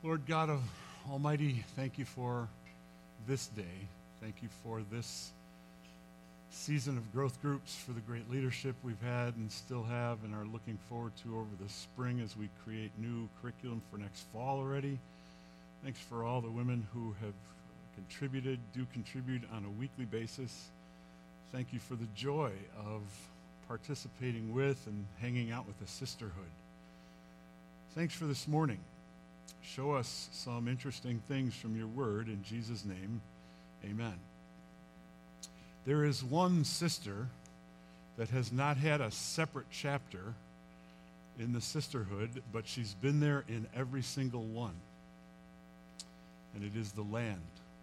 Lord God of Almighty, thank you for this day. Thank you for this season of growth groups, for the great leadership we've had and still have and are looking forward to over the spring as we create new curriculum for next fall already. Thanks for all the women who have contributed, do contribute on a weekly basis. Thank you for the joy of participating with and hanging out with the sisterhood. Thanks for this morning. Show us some interesting things from your word. In Jesus' name, amen. There is one sister that has not had a separate chapter in the sisterhood, but she's been there in every single one. And it is the land.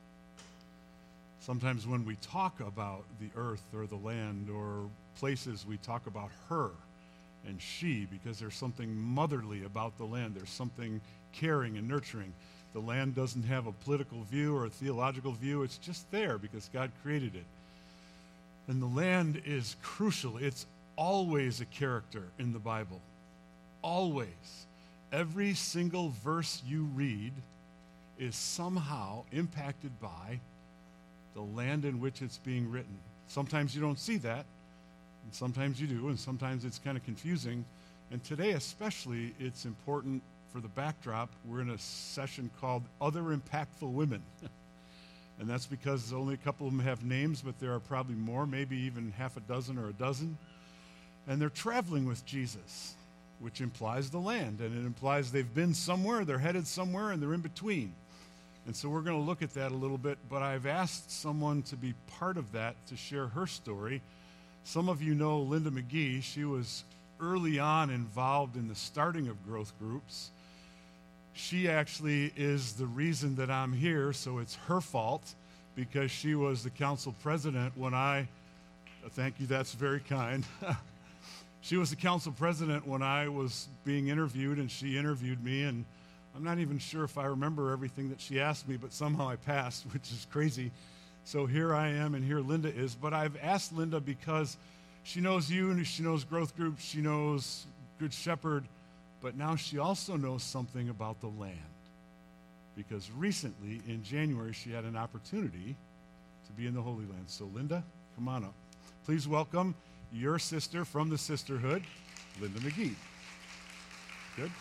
Sometimes when we talk about the earth or the land or places, we talk about her and she, because there's something motherly about the land. There's something caring and nurturing. The land doesn't have a political view or a theological view. It's just there because God created it. And the land is crucial. It's always a character in the Bible. Always. Every single verse you read is somehow impacted by the land in which it's being written. Sometimes you don't see that, and sometimes you do, and sometimes it's kind of confusing. And today especially, it's important for the backdrop. We're in a session called Other Impactful Women. And that's because only a couple of them have names, but there are probably more, maybe even half a dozen or a dozen. And they're traveling with Jesus, which implies the land, and it implies they've been somewhere, they're headed somewhere, and they're in between. And so we're going to look at that a little bit, but I've asked someone to be part of that, to share her story. Some of you know Linda McGee. She was early on involved in the starting of growth groups. She actually is the reason that I'm here, so it's her fault, because she was the council president when thank you, that's very kind. She was the council president when I was being interviewed, and she interviewed me, and I'm not even sure if I remember everything that she asked me, but somehow I passed, which is crazy. So here I am, and here Linda is. But I've asked Linda because she knows you, and she knows growth groups, she knows Good Shepherd, but now she also knows something about the land. Because recently, in January, she had an opportunity to be in the Holy Land. So Linda, come on up. Please welcome your sister from the sisterhood, Linda McGee. Good?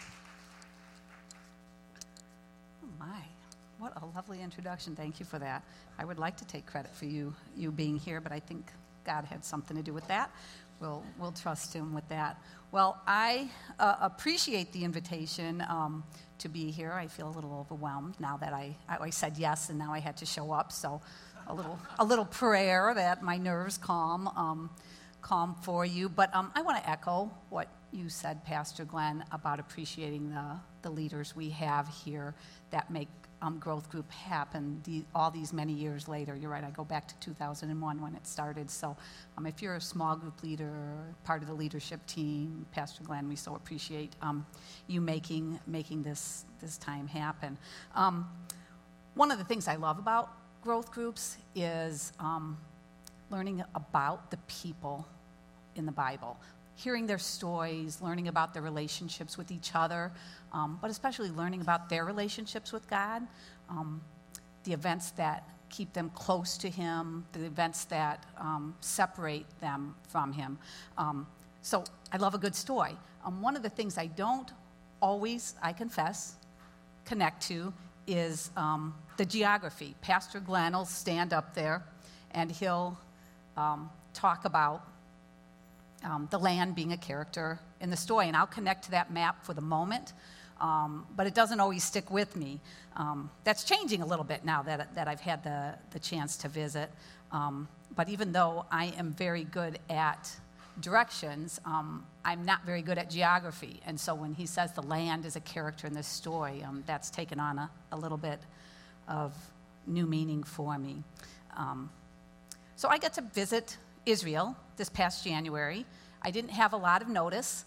What a lovely introduction. Thank you for that. I would like to take credit for you being here, but I think God had something to do with that. We'll trust him with that. Well, I appreciate the invitation to be here. I feel a little overwhelmed now that I said yes, and now I had to show up. So a little prayer that my nerves calm for you. But I want to echo what you said, Pastor Glenn, about appreciating the leaders we have here that make growth group happen all these many years later. You're right, I go back to 2001 when it started. So if you're a small group leader, part of the leadership team, Pastor Glenn, we so appreciate you making this time happen. One of the things I love about growth groups is learning about the people in the Bible, hearing their stories, learning about their relationships with each other, but especially learning about their relationships with God, the events that keep them close to him, the events that separate them from him. So I love a good story. One of the things I don't always, I confess, connect to is the geography. Pastor Glenn will stand up there and he'll talk about the land being a character in the story, and I'll connect to that map for the moment, but it doesn't always stick with me. That's changing a little bit now that I've had the chance to visit, but even though I am very good at directions, I'm not very good at geography, and so when he says the land is a character in this story, that's taken on a little bit of new meaning for me. So I got to visit Israel this past January. I didn't have a lot of notice.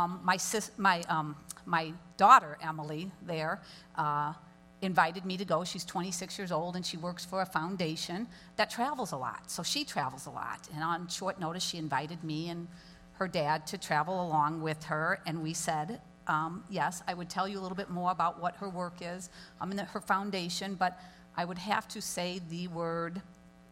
My daughter, Emily, there, invited me to go. She's 26 years old, and she works for a foundation that travels a lot. So she travels a lot. And on short notice, she invited me and her dad to travel along with her, and we said, yes, I would tell you a little bit more about what her work is, and her foundation, but I would have to say the word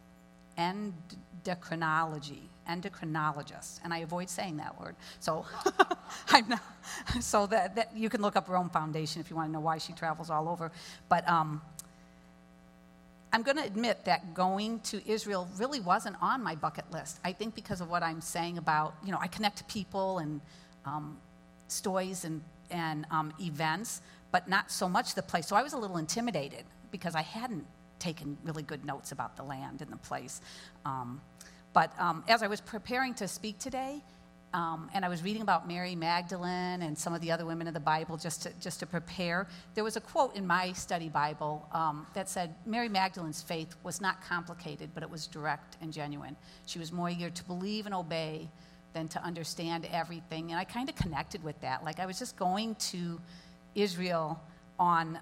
endocrinologist, and I avoid saying that word. So I'm not, so that you can look up Rome Foundation if you want to know why she travels all over. But I'm going to admit that going to Israel really wasn't on my bucket list. I think because of what I'm saying about, I connect to people and stories and events, but not so much the place. So I was a little intimidated because I hadn't taken really good notes about the land and the place. But as I was preparing to speak today, and I was reading about Mary Magdalene and some of the other women of the Bible just to prepare, there was a quote in my study Bible that said, Mary Magdalene's faith was not complicated, but it was direct and genuine. She was more eager to believe and obey than to understand everything. And I kind of connected with that. Like I was just going to Israel on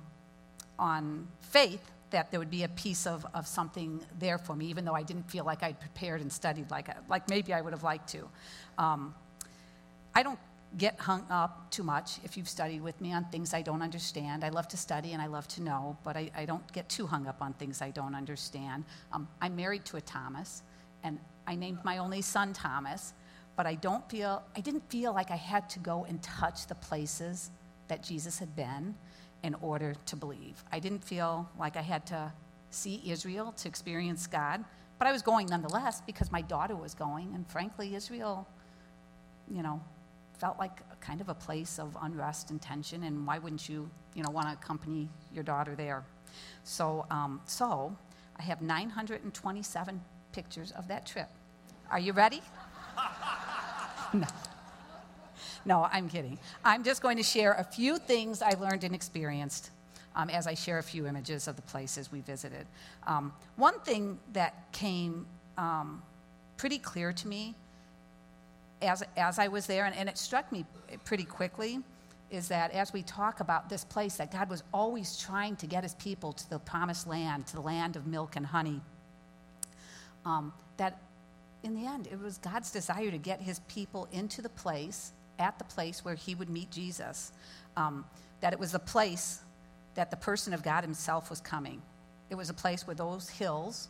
faith that there would be a piece of something there for me, even though I didn't feel like I'd prepared and studied like maybe I would have liked to. I don't get hung up too much, if you've studied with me, on things I don't understand. I love to study and I love to know, but I don't get too hung up on things I don't understand. I'm married to a Thomas, and I named my only son Thomas, but I didn't feel like I had to go and touch the places that Jesus had been in order to believe. I didn't feel like I had to see Israel to experience God, but I was going nonetheless because my daughter was going, and frankly, Israel, felt like kind of a place of unrest and tension, and why wouldn't you, want to accompany your daughter there? So I have 927 pictures of that trip. Are you ready? No, I'm kidding. I'm just going to share a few things I learned and experienced as I share a few images of the places we visited. One thing that came pretty clear to me as I was there, and it struck me pretty quickly, is that as we talk about this place, that God was always trying to get his people to the promised land, to the land of milk and honey, that in the end, it was God's desire to get his people into the place, at the place where he would meet Jesus, that it was the place that the person of God himself was coming. It was a place where those hills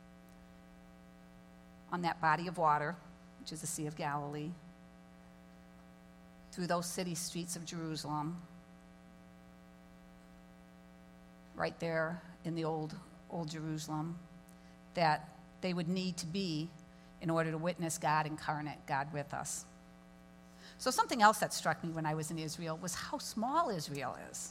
on that body of water, which is the Sea of Galilee, through those city streets of Jerusalem, right there in the old Jerusalem, that they would need to be in order to witness God incarnate, God with us. So something else that struck me when I was in Israel was how small Israel is.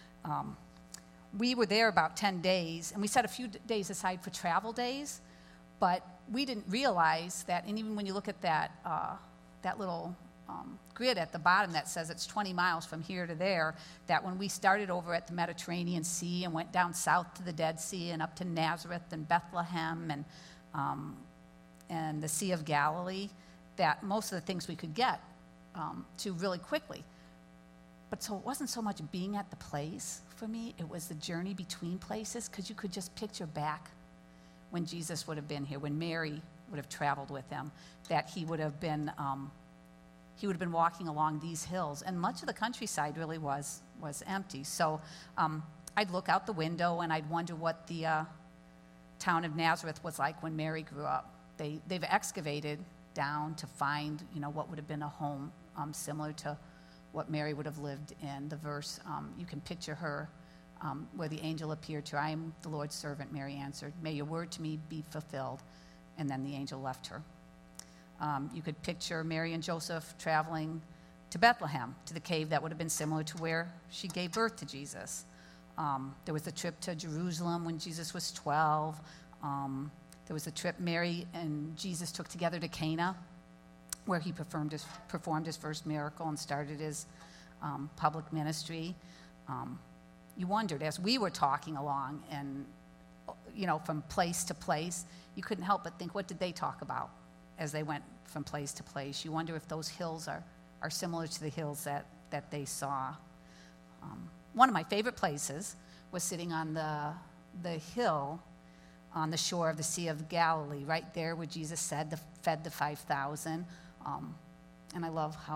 We were there about 10 days, and we set a few days aside for travel days, but we didn't realize that, and even when you look at that little grid at the bottom that says it's 20 miles from here to there, that when we started over at the Mediterranean Sea and went down south to the Dead Sea and up to Nazareth and Bethlehem and the Sea of Galilee, that most of the things we could get to really quickly. But so it wasn't so much being at the place for me, it was the journey between places, because you could just picture back when Jesus would have been here, when Mary would have traveled with him, that he would have been walking along these hills, and much of the countryside really was empty. So I'd look out the window and I'd wonder what the town of Nazareth was like when Mary grew up. They've excavated down to find, what would have been a home similar to what Mary would have lived in. The verse, you can picture her where the angel appeared to her. I am the Lord's servant, Mary answered. May your word to me be fulfilled. And then the angel left her. You could picture Mary and Joseph traveling to Bethlehem, to the cave that would have been similar to where she gave birth to Jesus. There was the trip to Jerusalem when Jesus was 12. There was a trip Mary and Jesus took together to Cana, where he performed his first miracle and started his public ministry. You wondered, as we were talking along and, from place to place, you couldn't help but think, what did they talk about as they went from place to place? You wonder if those hills are similar to the hills that they saw. One of my favorite places was sitting on the hill on the shore of the Sea of Galilee, right there where Jesus fed the 5,000. And I love how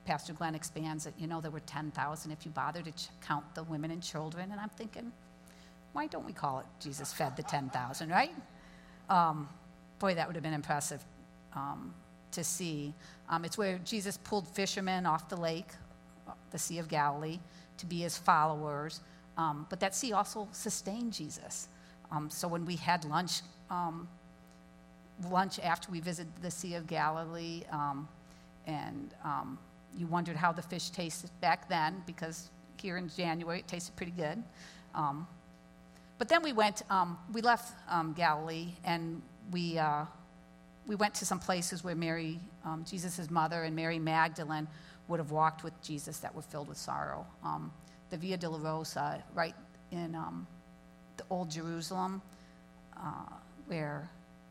Pastor Glenn expands it. There were 10,000 if you bother to count the women and children. And I'm thinking, why don't we call it Jesus fed the 10,000, right? Boy, that would have been impressive to see. It's where Jesus pulled fishermen off the lake, the Sea of Galilee, to be his followers. But that sea also sustained Jesus. So when we had lunch after we visited the Sea of Galilee, and you wondered how the fish tasted back then, because here in January it tasted pretty good. But then we left Galilee, and we went to some places where Mary, Jesus' mother, and Mary Magdalene would have walked with Jesus that were filled with sorrow. The Via Dolorosa, right in the Old Jerusalem, where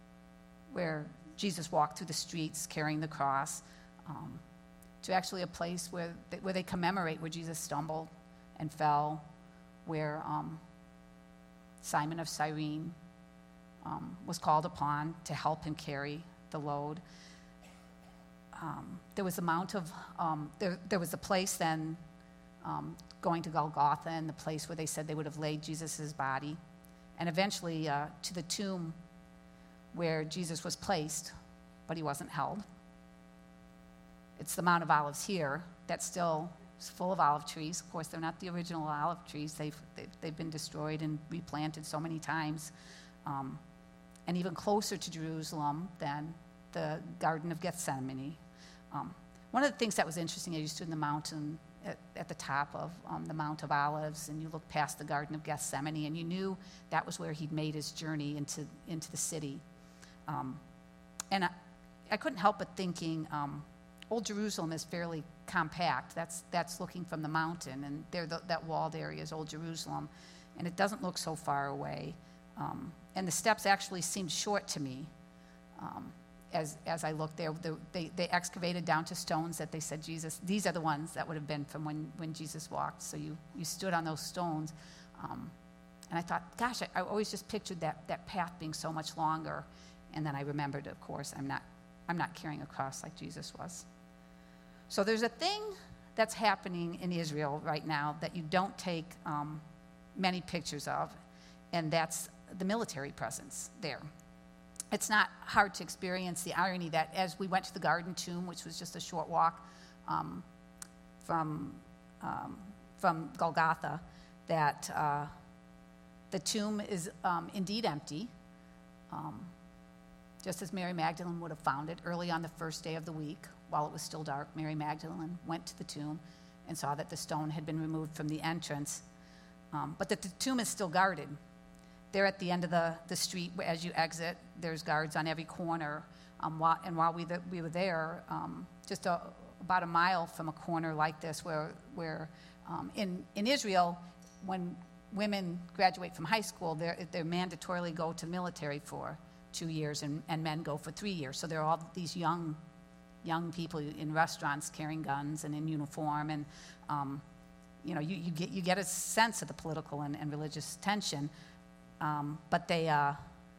Jesus walked through the streets carrying the cross, to actually a place where they commemorate where Jesus stumbled and fell, where Simon of Cyrene was called upon to help him carry the load. There was a there was a place then going to Golgotha, and the place where they said they would have laid Jesus' body, and eventually to the tomb where Jesus was placed, but he wasn't held. It's the Mount of Olives here that still is full of olive trees. Of course, they're not the original olive trees. They've been destroyed and replanted so many times. And even closer to Jerusalem than the Garden of Gethsemane. One of the things that was interesting, as you stood in the mountain at the top of the Mount of Olives, and you looked past the Garden of Gethsemane, and you knew that was where he'd made his journey into the city. And I couldn't help but thinking, Old Jerusalem is fairly compact. That's looking from the mountain, and there that walled area is Old Jerusalem, and it doesn't look so far away. And the steps actually seemed short to me as I looked there. They excavated down to stones that they said these are the ones that would have been from when Jesus walked. So you stood on those stones. And I thought, gosh, I always just pictured that path being so much longer. And then I remembered, of course, I'm not carrying a cross like Jesus was. So there's a thing that's happening in Israel right now that you don't take many pictures of, and that's the military presence there. It's not hard to experience the irony that as we went to the Garden Tomb, which was just a short walk from Golgotha, that the tomb is indeed empty, just as Mary Magdalene would have found it early on the first day of the week. While it was still dark, Mary Magdalene went to the tomb and saw that the stone had been removed from the entrance, but that the tomb is still guarded. There at the end of the street, as you exit, there's guards on every corner. While we were there, just about a mile from a corner like this, where in Israel, when women graduate from high school, they're mandatorily go to the military for 2 years, and men go for 3 years. So there are all these young people in restaurants carrying guns and in uniform, and you get a sense of the political and religious tension. But there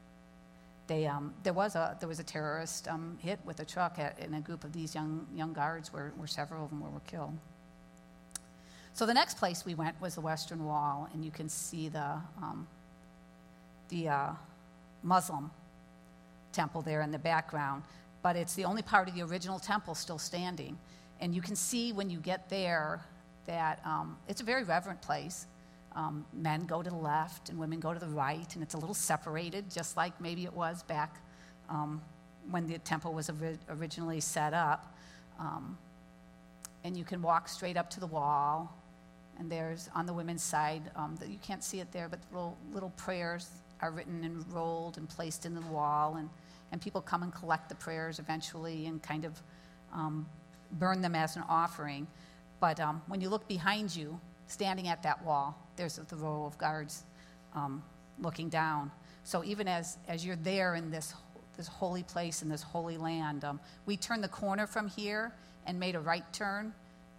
was a terrorist hit with a truck in a group of these young guards where several of them were killed. So the next place we went was the Western Wall, and you can see the Muslim temple there in the background. But it's the only part of the original temple still standing. And you can see when you get there that it's a very reverent place. Men go to the left and women go to the right, and it's a little separated, just like maybe it was back when the temple was originally set up. And you can walk straight up to the wall, and there's, on the women's side, you can't see it there, but little prayers are written and rolled and placed in the wall, and people come and collect the prayers eventually and kind of burn them as an offering. But when you look behind you, standing at that wall, there's the row of guards looking down. So even as you're there in this holy place, in this holy land, we turned the corner from here and made a right turn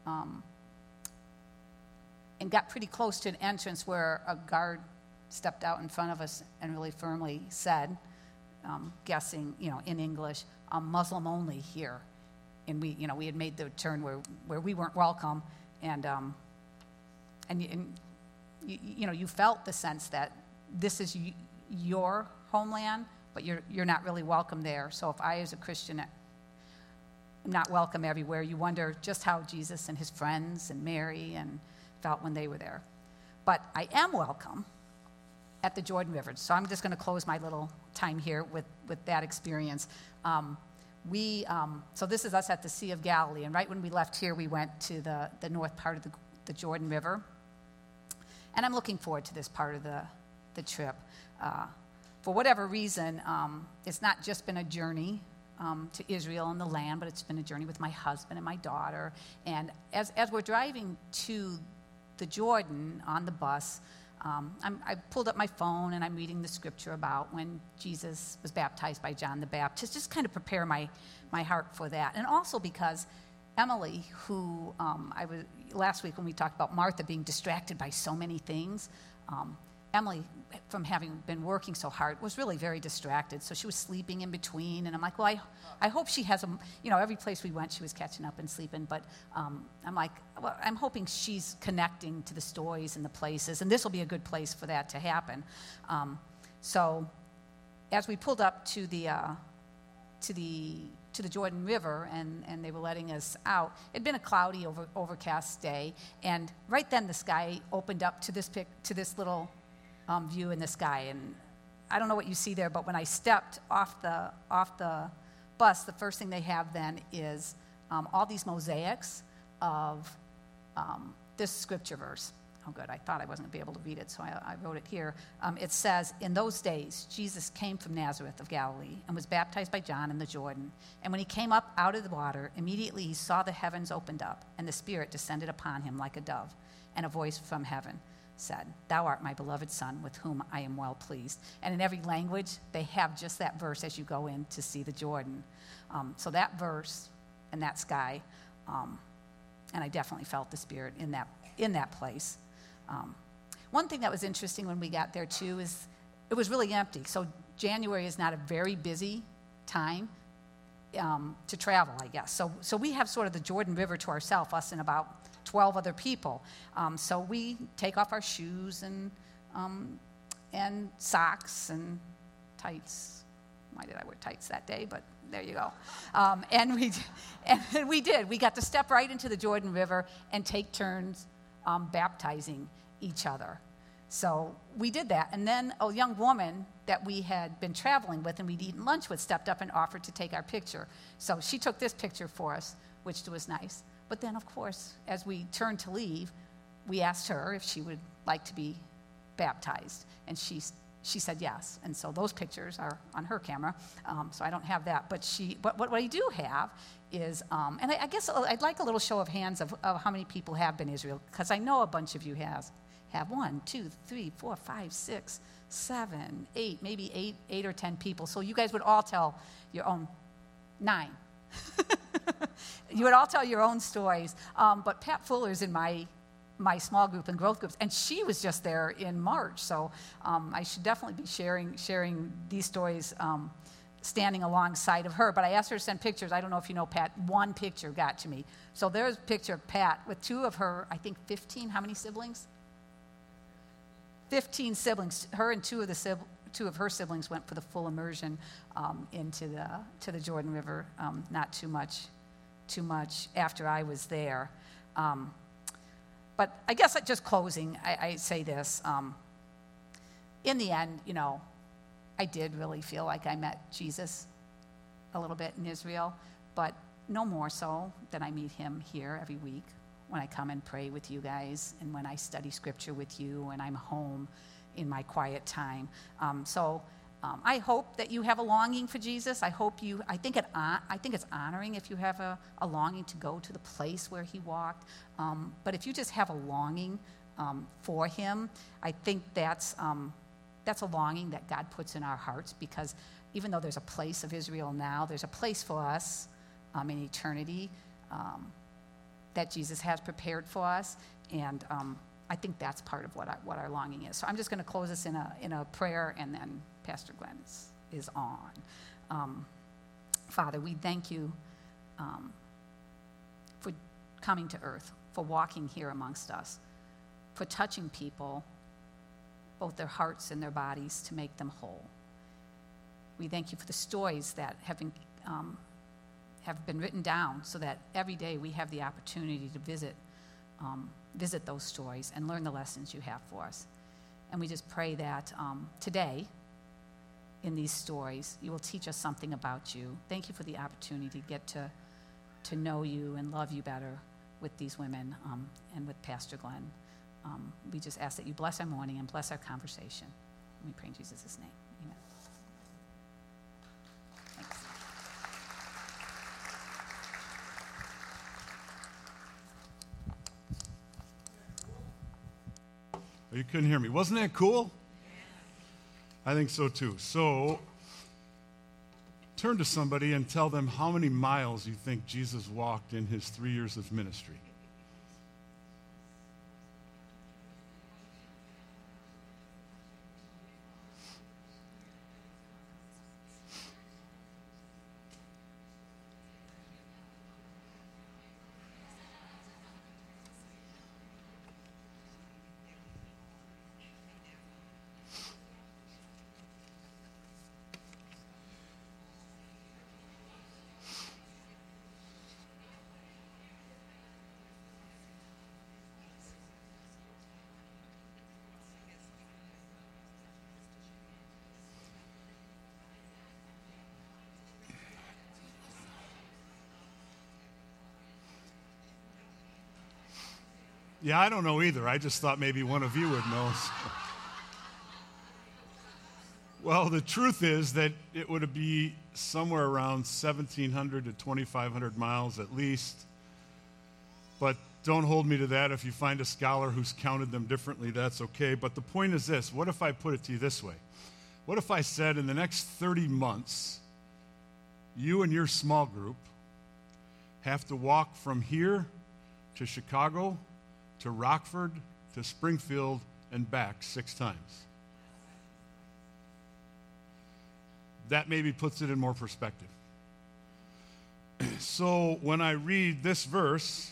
and got pretty close to an entrance where a guard stepped out in front of us and really firmly said, guessing in English, Muslim only here. and we had made the turn where we weren't welcome, and you felt the sense that this is your homeland, but you're not really welcome there. So if I, as a Christian, am not welcome everywhere, you wonder just how Jesus and his friends and Mary and felt when they were there. But I am welcome at the Jordan River. So I'm just going to close my little time here with that experience. So this is us at the Sea of Galilee, and right when we left here, we went to the north part of the Jordan River. And I'm looking forward to this part of the trip. For whatever reason, it's not just been a journey to Israel and the land, but it's been a journey with my husband and my daughter. And as we're driving to the Jordan on the bus, I pulled up my phone and I'm reading the scripture about when Jesus was baptized by John the Baptist, just kind of prepare my heart for that. And also because Emily, who last week when we talked about Martha being distracted by so many things, Emily, from having been working so hard, was really very distracted. So she was sleeping in between, and I'm like, well, I hope she has every place we went, she was catching up and sleeping. But I'm like, well, I'm hoping she's connecting to the stories and the places, and this will be a good place for that to happen. So as we pulled up to the Jordan River, and they were letting us out. It'd been a cloudy, overcast day, and right then the sky opened up to this little view in the sky. And I don't know what you see there, but when I stepped off the bus, the first thing they have then is all these mosaics of this scripture verse. Oh, good. I thought I wasn't going to be able to read it, so I wrote it here. It says, "In those days, Jesus came from Nazareth of Galilee and was baptized by John in the Jordan. And when he came up out of the water, immediately he saw the heavens opened up, and the Spirit descended upon him like a dove. And a voice from heaven said, 'Thou art my beloved Son, with whom I am well pleased.'" And in every language, they have just that verse as you go in to see the Jordan. So that verse and that sky, and I definitely felt the Spirit in that place. One thing that was interesting when we got there too is it was really empty. So January is not a very busy time to travel, I guess. So we have sort of the Jordan River to ourselves, us and about 12 other people. So we take off our shoes and socks and tights. Why did I wear tights that day? But there you go. And we did. We got to step right into the Jordan River and take turns baptizing each other. So we did that. And then a young woman that we had been traveling with and we'd eaten lunch with stepped up and offered to take our picture. So she took this picture for us, which was nice. But then, of course, as we turned to leave, we asked her if she would like to be baptized. And she said yes. And so those pictures are on her camera. So I don't have that. But what I do have is, and I guess I'd like a little show of hands of how many people have been to Israel, because I know a bunch of you have 1, 2, 3, 4, 5, 6, 7, 8, maybe 8 or 10 people. So you guys would all tell your own 9. You would all tell your own stories. But Pat Fuller's in my small group and growth groups, and she was just there in March. So I should definitely be sharing these stories standing alongside of her. But I asked her to send pictures. I don't know if you know Pat. One picture got to me. So there's a picture of Pat with 2 of her, I think 15, how many siblings? 15 siblings. Her and 2 of her siblings went for the full immersion into the Jordan River. Not too much after I was there. But I guess just closing, I say this. In the end, I did really feel like I met Jesus a little bit in Israel, but no more so than I meet him here every week when I come and pray with you guys and when I study scripture with you and I'm home in my quiet time. I hope that you have a longing for Jesus. I think it's honoring if you have a longing to go to the place where he walked. But if you just have a longing for him, I think that's a longing that God puts in our hearts, because even though there's a place of Israel now, there's a place for us in eternity that Jesus has prepared for us. And I think that's part of what our longing is. So I'm just going to close this in a prayer, and then Pastor Glenn is on. Father, we thank you coming to earth, for walking here amongst us, for touching people, both their hearts and their bodies, to make them whole. We thank you for the stories that have been written down so that every day we have the opportunity to visit those stories and learn the lessons you have for us. And we just pray that today, in these stories, you will teach us something about you. Thank you for the opportunity to get to know you and love you better with these women and with Pastor Glenn. We just ask that you bless our morning and bless our conversation. And we pray in Jesus' name. Amen. Thanks. Oh, you couldn't hear me. Wasn't that cool? I think so too. So turn to somebody and tell them how many miles you think Jesus walked in his 3 years of ministry. Yeah, I don't know either. I just thought maybe one of you would know. Well, the truth is that it would be somewhere around 1,700 to 2,500 miles at least. But don't hold me to that. If you find a scholar who's counted them differently, that's okay. But the point is this. What if I put it to you this way? What if I said in the next 30 months, you and your small group have to walk from here to Chicago, to Rockford, to Springfield, and back 6 times? That maybe puts it in more perspective. So when I read this verse,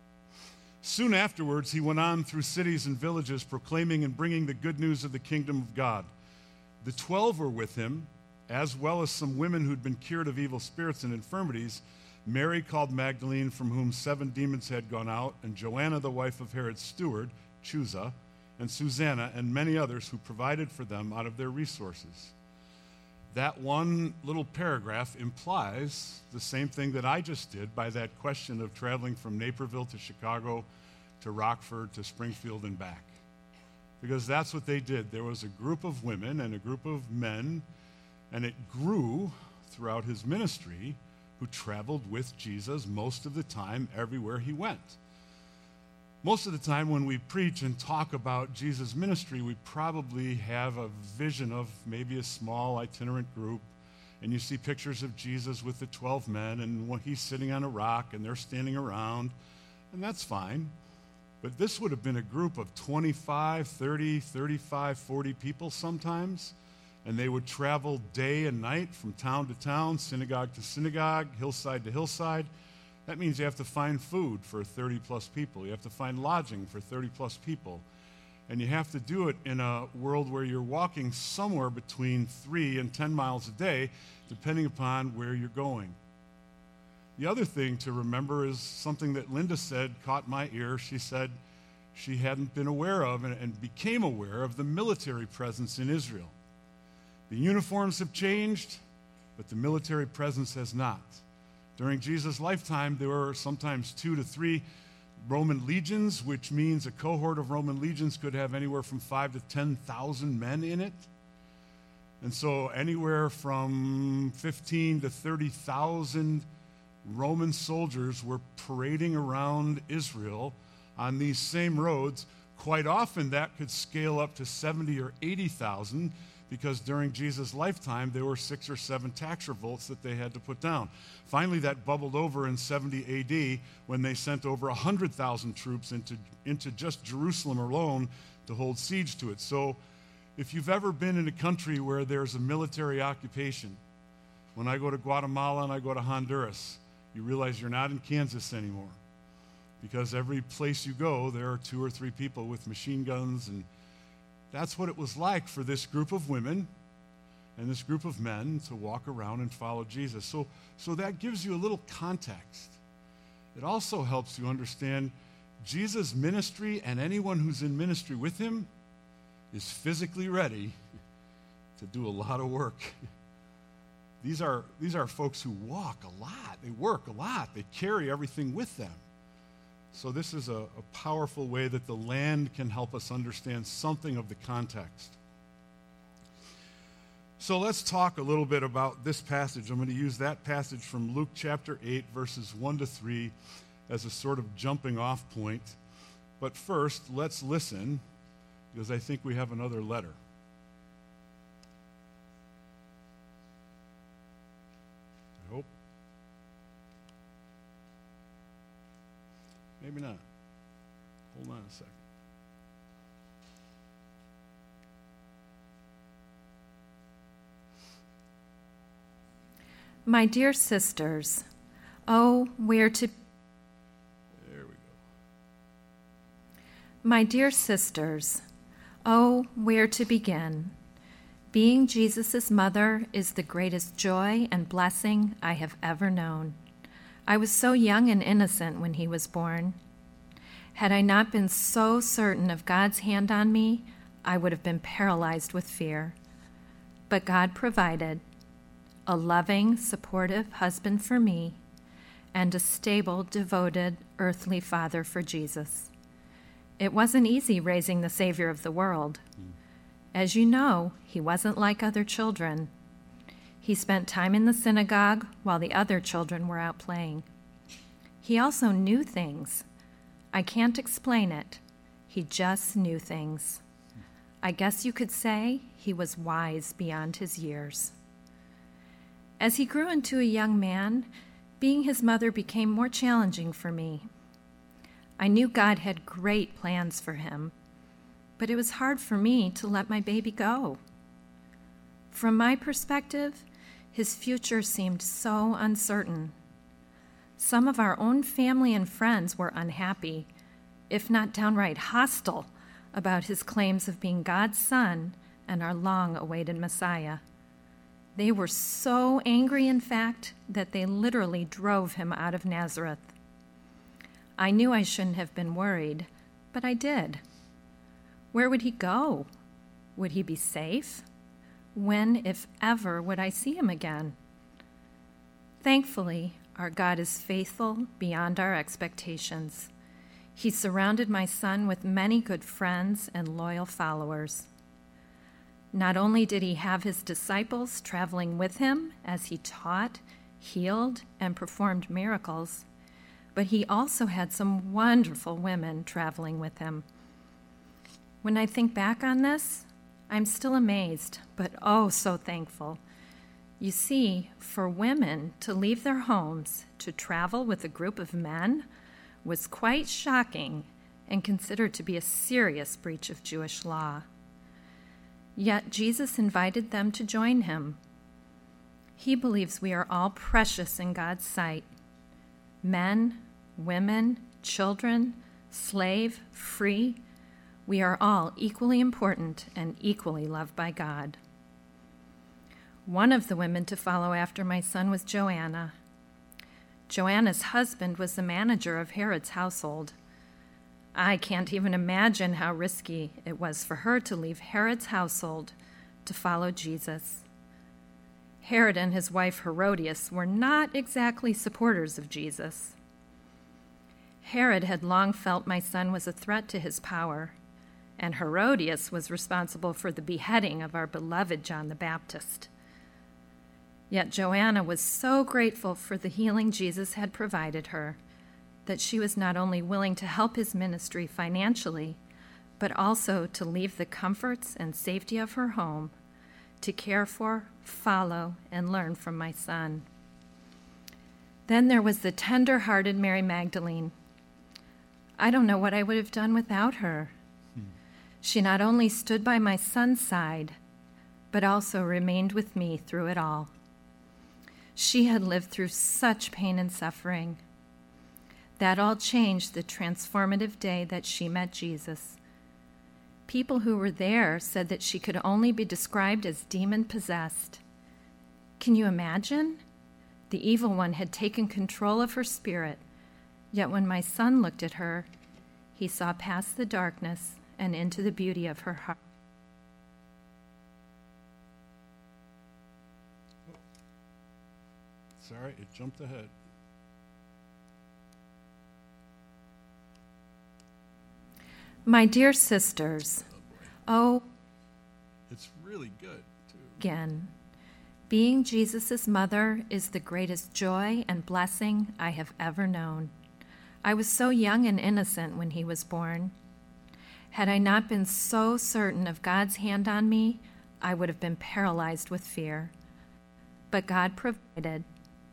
soon afterwards he went on through cities and villages, proclaiming and bringing the good news of the kingdom of God. The 12 were with him, as well as some women who'd been cured of evil spirits and infirmities, Mary called Magdalene, from whom 7 demons had gone out, and Joanna, the wife of Herod's steward, Chuza, and Susanna, and many others who provided for them out of their resources. That one little paragraph implies the same thing that I just did by that question of traveling from Naperville to Chicago to Rockford to Springfield and back. Because that's what they did. There was a group of women and a group of men, and it grew throughout his ministry, who traveled with Jesus most of the time everywhere he went. Most of the time when we preach and talk about Jesus' ministry, we probably have a vision of maybe a small itinerant group, and you see pictures of Jesus with the 12 men, and he's sitting on a rock, and they're standing around, and that's fine. But this would have been a group of 25, 30, 35, 40 people sometimes, and they would travel day and night from town to town, synagogue to synagogue, hillside to hillside. That means you have to find food for 30-plus people. You have to find lodging for 30-plus people. And you have to do it in a world where you're walking somewhere between 3 and 10 miles a day, depending upon where you're going. The other thing to remember is something that Linda said caught my ear. She said she hadn't been aware of and became aware of the military presence in Israel. The uniforms have changed, but the military presence has not. During Jesus' lifetime, there were sometimes 2 to 3 Roman legions, which means a cohort of Roman legions could have anywhere from 5,000 to 10,000 men in it. And so anywhere from 15,000 to 30,000 Roman soldiers were parading around Israel on these same roads. Quite often that could scale up to 70,000 or 80,000, because during Jesus' lifetime, there were 6 or 7 tax revolts that they had to put down. Finally, that bubbled over in 70 A.D. when they sent over 100,000 troops into just Jerusalem alone to hold siege to it. So if you've ever been in a country where there's a military occupation, when I go to Guatemala and I go to Honduras, you realize you're not in Kansas anymore, because every place you go, there are 2 or 3 people with machine guns, and that's what it was like for this group of women and this group of men to walk around and follow Jesus. So that gives you a little context. It also helps you understand Jesus' ministry, and anyone who's in ministry with him is physically ready to do a lot of work. These are folks who walk a lot. They work a lot. They carry everything with them. So this is a powerful way that the land can help us understand something of the context. So let's talk a little bit about this passage. I'm going to use that passage from Luke chapter 8, verses 1 to 3 as a sort of jumping off point. But first, let's listen, because I think we have another letter. I hope. Maybe not. Hold on a second. My dear sisters, oh, where to... There we go. My dear sisters, oh, where to begin? Being Jesus' mother is the greatest joy and blessing I have ever known. I was so young and innocent when he was born. Had I not been so certain of God's hand on me, I would have been paralyzed with fear. But God provided a loving, supportive husband for me, and a stable, devoted, earthly father for Jesus. It wasn't easy raising the Savior of the world. As you know, he wasn't like other children. He spent time in the synagogue while the other children were out playing. He also knew things. I can't explain it. He just knew things. I guess you could say he was wise beyond his years. As he grew into a young man, being his mother became more challenging for me. I knew God had great plans for him, but it was hard for me to let my baby go. From my perspective, his future seemed so uncertain. Some of our own family and friends were unhappy, if not downright hostile, about his claims of being God's son and our long-awaited Messiah. They were so angry, in fact, that they literally drove him out of Nazareth. I knew I shouldn't have been worried, but I did. Where would he go? Would he be safe? When, if ever, would I see him again? Thankfully, our God is faithful beyond our expectations. He surrounded my son with many good friends and loyal followers. Not only did he have his disciples traveling with him as he taught, healed, and performed miracles, but he also had some wonderful women traveling with him. When I think back on this, I'm still amazed, but oh so thankful. You see, for women to leave their homes to travel with a group of men was quite shocking and considered to be a serious breach of Jewish law. Yet Jesus invited them to join him. He believes we are all precious in God's sight. Men, women, children, slave, free, we are all equally important and equally loved by God. One of the women to follow after my son was Joanna. Joanna's husband was the manager of Herod's household. I can't even imagine how risky it was for her to leave Herod's household to follow Jesus. Herod and his wife Herodias were not exactly supporters of Jesus. Herod had long felt my son was a threat to his power, and Herodias was responsible for the beheading of our beloved John the Baptist. Yet Joanna was so grateful for the healing Jesus had provided her that she was not only willing to help his ministry financially, but also to leave the comforts and safety of her home to care for, follow, and learn from my son. Then there was the tender-hearted Mary Magdalene. I don't know what I would have done without her. She not only stood by my son's side, but also remained with me through it all. She had lived through such pain and suffering. That all changed the transformative day that she met Jesus. People who were there said that she could only be described as demon-possessed. Can you imagine? The evil one had taken control of her spirit, yet when my son looked at her, he saw past the darkness and into the beauty of her heart. Sorry, it jumped ahead. My dear sisters, It's really good, too. again, being Jesus' mother is the greatest joy and blessing I have ever known. I was so young and innocent when he was born. Had I not been so certain of God's hand on me, I would have been paralyzed with fear. But God provided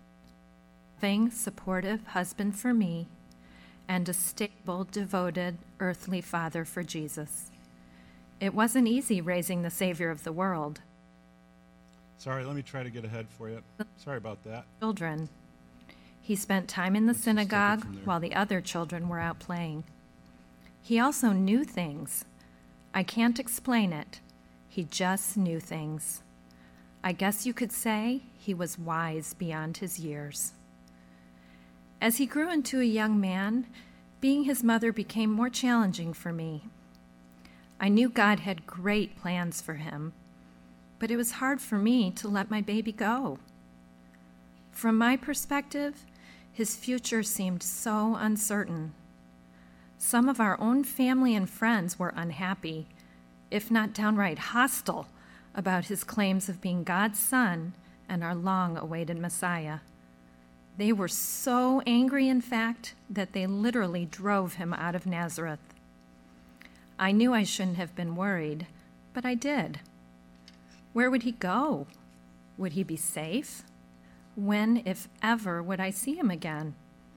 a loving, supportive husband for me and a stable, devoted, earthly father for Jesus. It wasn't easy raising the Savior of the world. Sorry, let me try to get ahead for you. Sorry about that. Children. He spent time in the Let's just take it synagogue from there. while the other children were out playing. He also knew things. I can't explain it. He just knew things. I guess you could say he was wise beyond his years. As he grew into a young man, being his mother became more challenging for me. I knew God had great plans for him, but it was hard for me to let my baby go. From my perspective, his future seemed so uncertain. Some of our own family and friends were unhappy, if not downright hostile, about his claims of being God's son and our long-awaited Messiah. They were so angry, in fact, that they literally drove him out of Nazareth. I knew I shouldn't have been worried, but I did. Where would he go? Would he be safe? When, if ever, would I see him again?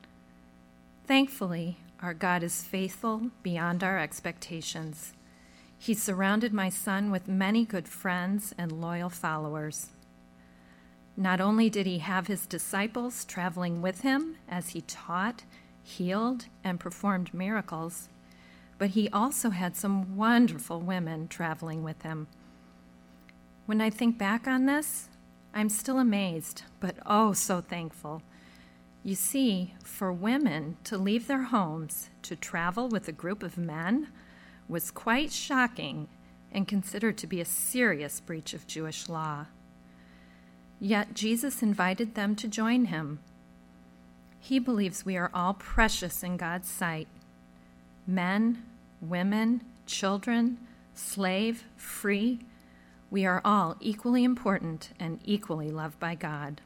Thankfully, our God is faithful beyond our expectations. He surrounded my son with many good friends and loyal followers. Not only did he have his disciples traveling with him as he taught, healed, and performed miracles, but he also had some wonderful women traveling with him. When I think back on this, I'm still amazed, but oh so thankful. You see, for women to leave their homes to travel with a group of men was quite shocking and considered to be a serious breach of Jewish law. Yet Jesus invited them to join him. He believes we are all precious in God's sight. Men, women, children, slave, free, we are all equally important and equally loved by God.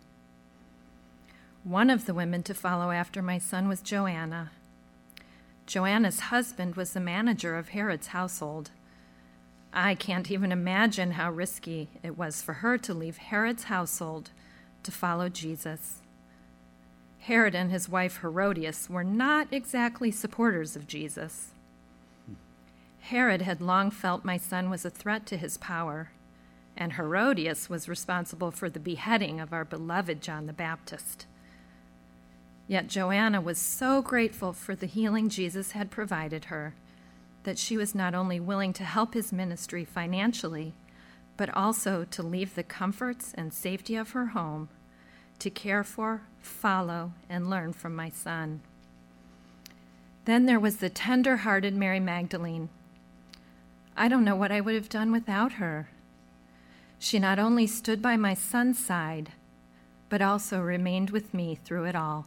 One of the women to follow after my son was Joanna. Joanna's husband was the manager of Herod's household. I can't even imagine how risky it was for her to leave Herod's household to follow Jesus. Herod and his wife Herodias were not exactly supporters of Jesus. Herod had long felt my son was a threat to his power, and Herodias was responsible for the beheading of our beloved John the Baptist. Yet Joanna was so grateful for the healing Jesus had provided her that she was not only willing to help his ministry financially, but also to leave the comforts and safety of her home to care for, follow, and learn from my son. Then there was the tender-hearted Mary Magdalene. I don't know what I would have done without her. She not only stood by my son's side, but also remained with me through it all.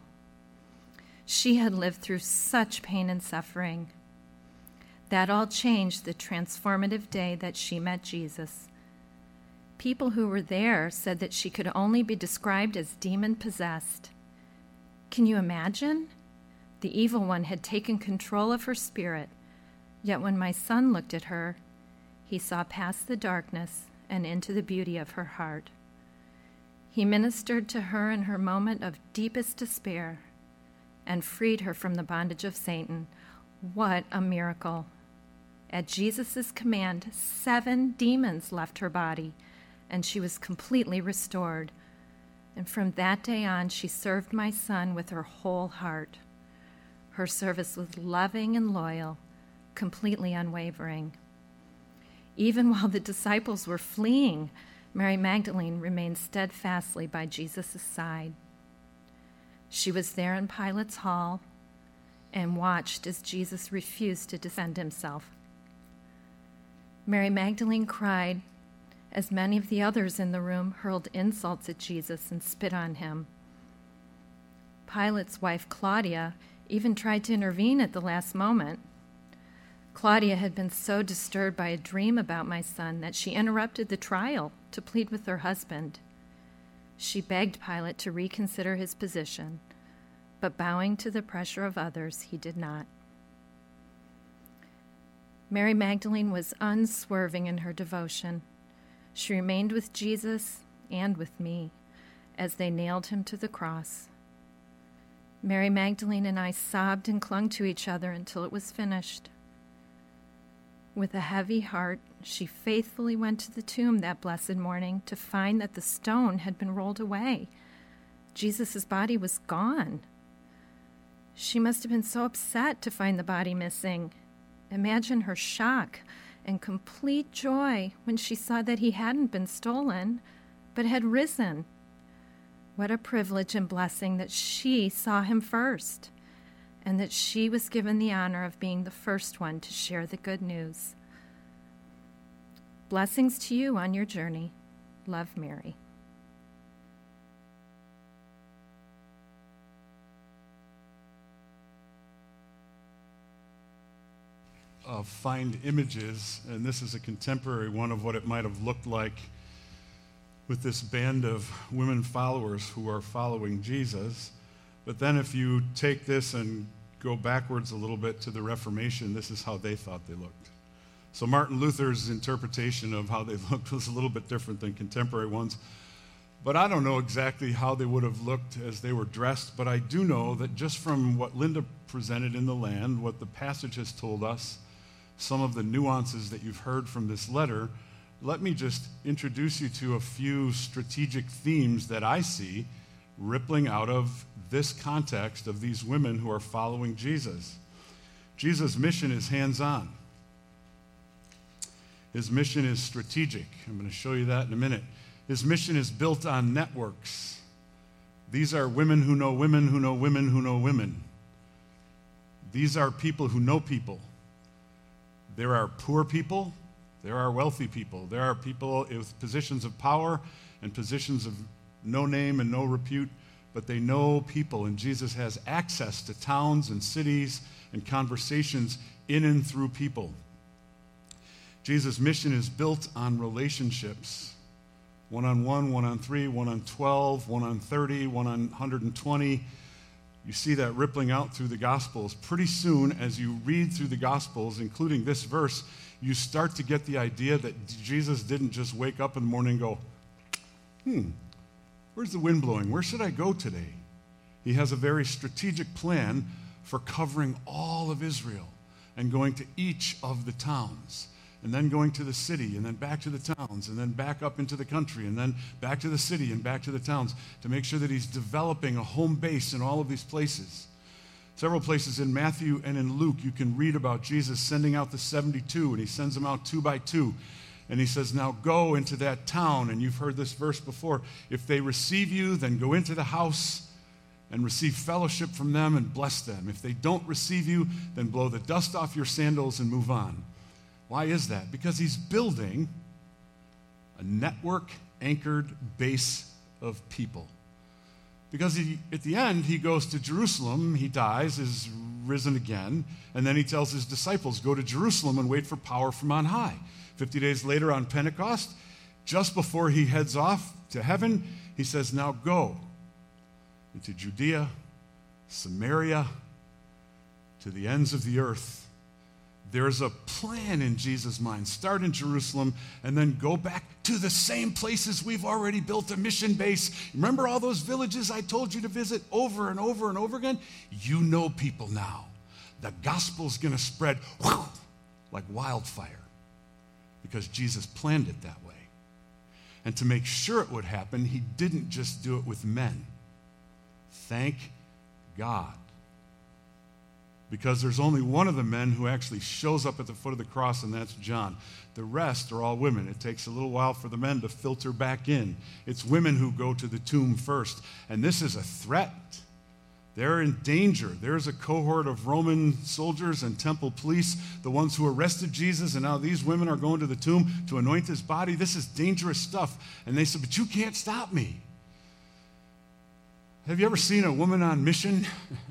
She had lived through such pain and suffering. That all changed the transformative day that she met Jesus. People who were there said that she could only be described as demon-possessed. Can you imagine? The evil one had taken control of her spirit, yet when my son looked at her, he saw past the darkness and into the beauty of her heart. He ministered to her in her moment of deepest despair and freed her from the bondage of Satan. What a miracle! At Jesus' command, 7 demons left her body, and she was completely restored. And from that day on, she served my son with her whole heart. Her service was loving and loyal, completely unwavering. Even while the disciples were fleeing, Mary Magdalene remained steadfastly by Jesus' side. She was there in Pilate's hall and watched as Jesus refused to defend himself. Mary Magdalene cried as many of the others in the room hurled insults at Jesus and spit on him. Pilate's wife, Claudia, even tried to intervene at the last moment. Claudia had been so disturbed by a dream about my son that she interrupted the trial to plead with her husband. She begged Pilate to reconsider his position, but bowing to the pressure of others, he did not. Mary Magdalene was unswerving in her devotion. She remained with Jesus and with me as they nailed him to the cross. Mary Magdalene and I sobbed and clung to each other until it was finished. With a heavy heart, she faithfully went to the tomb that blessed morning to find that the stone had been rolled away. Jesus' body was gone. She must have been so upset to find the body missing. Imagine her shock and complete joy when she saw that he hadn't been stolen, but had risen. What a privilege and blessing that she saw him first, and that she was given the honor of being the first one to share the good news. Blessings to you on your journey. Love, Mary. Find images, and this is a contemporary one of what it might have looked like with this band of women followers who are following Jesus. But then if you take this and go backwards a little bit to the Reformation, this is how they thought they looked. So Martin Luther's interpretation of how they looked was a little bit different than contemporary ones. But I don't know exactly how they would have looked as they were dressed, but I do know that just from what Linda presented in the land, what the passage has told us, some of the nuances that you've heard from this letter, let me just introduce you to a few strategic themes that I see rippling out of this context of these women who are following Jesus. Jesus' mission is hands-on. His mission is strategic. I'm going to show you that in a minute. His mission is built on networks. These are women who know women who know women who know women. These are people who know people. There are poor people. There are wealthy people. There are people with positions of power and positions of no name and no repute, but they know people, and Jesus has access to towns and cities and conversations in and through people. Jesus' mission is built on relationships. 1-on-1, 1-on-3, 1-on-12, 1-on-30, 1-on-120. You see that rippling out through the Gospels. Pretty soon, as you read through the Gospels, including this verse, you start to get the idea that Jesus didn't just wake up in the morning and go, where's the wind blowing? Where should I go today? He has a very strategic plan for covering all of Israel and going to each of the towns, and then going to the city, and then back to the towns, and then back up into the country, and then back to the city and back to the towns, to make sure that he's developing a home base in all of these places. Several places in Matthew and in Luke, you can read about Jesus sending out the 72, and he sends them out 2 by 2. And he says, now go into that town, and you've heard this verse before. If they receive you, then go into the house and receive fellowship from them and bless them. If they don't receive you, then blow the dust off your sandals and move on. Why is that? Because he's building a network-anchored base of people. Because at the end, he goes to Jerusalem, he dies, is risen again, and then he tells his disciples, go to Jerusalem and wait for power from on high. 50 days later on Pentecost, just before he heads off to heaven, he says, now go into Judea, Samaria, to the ends of the earth. There's a plan in Jesus' mind. Start in Jerusalem and then go back to the same places we've already built a mission base. Remember all those villages I told you to visit over and over and over again? You know people now. The gospel's going to spread like wildfire because Jesus planned it that way. And to make sure it would happen, he didn't just do it with men. Thank God. because there's only one of the men who actually shows up at the foot of the cross, and that's John. The rest are all women. It takes a little while for the men to filter back in. It's women who go to the tomb first, and this is a threat. They're in danger. There's a cohort of Roman soldiers and temple police, the ones who arrested Jesus, and now these women are going to the tomb to anoint his body. This is dangerous stuff. And they said, but you can't stop me. Have you ever seen a woman on mission?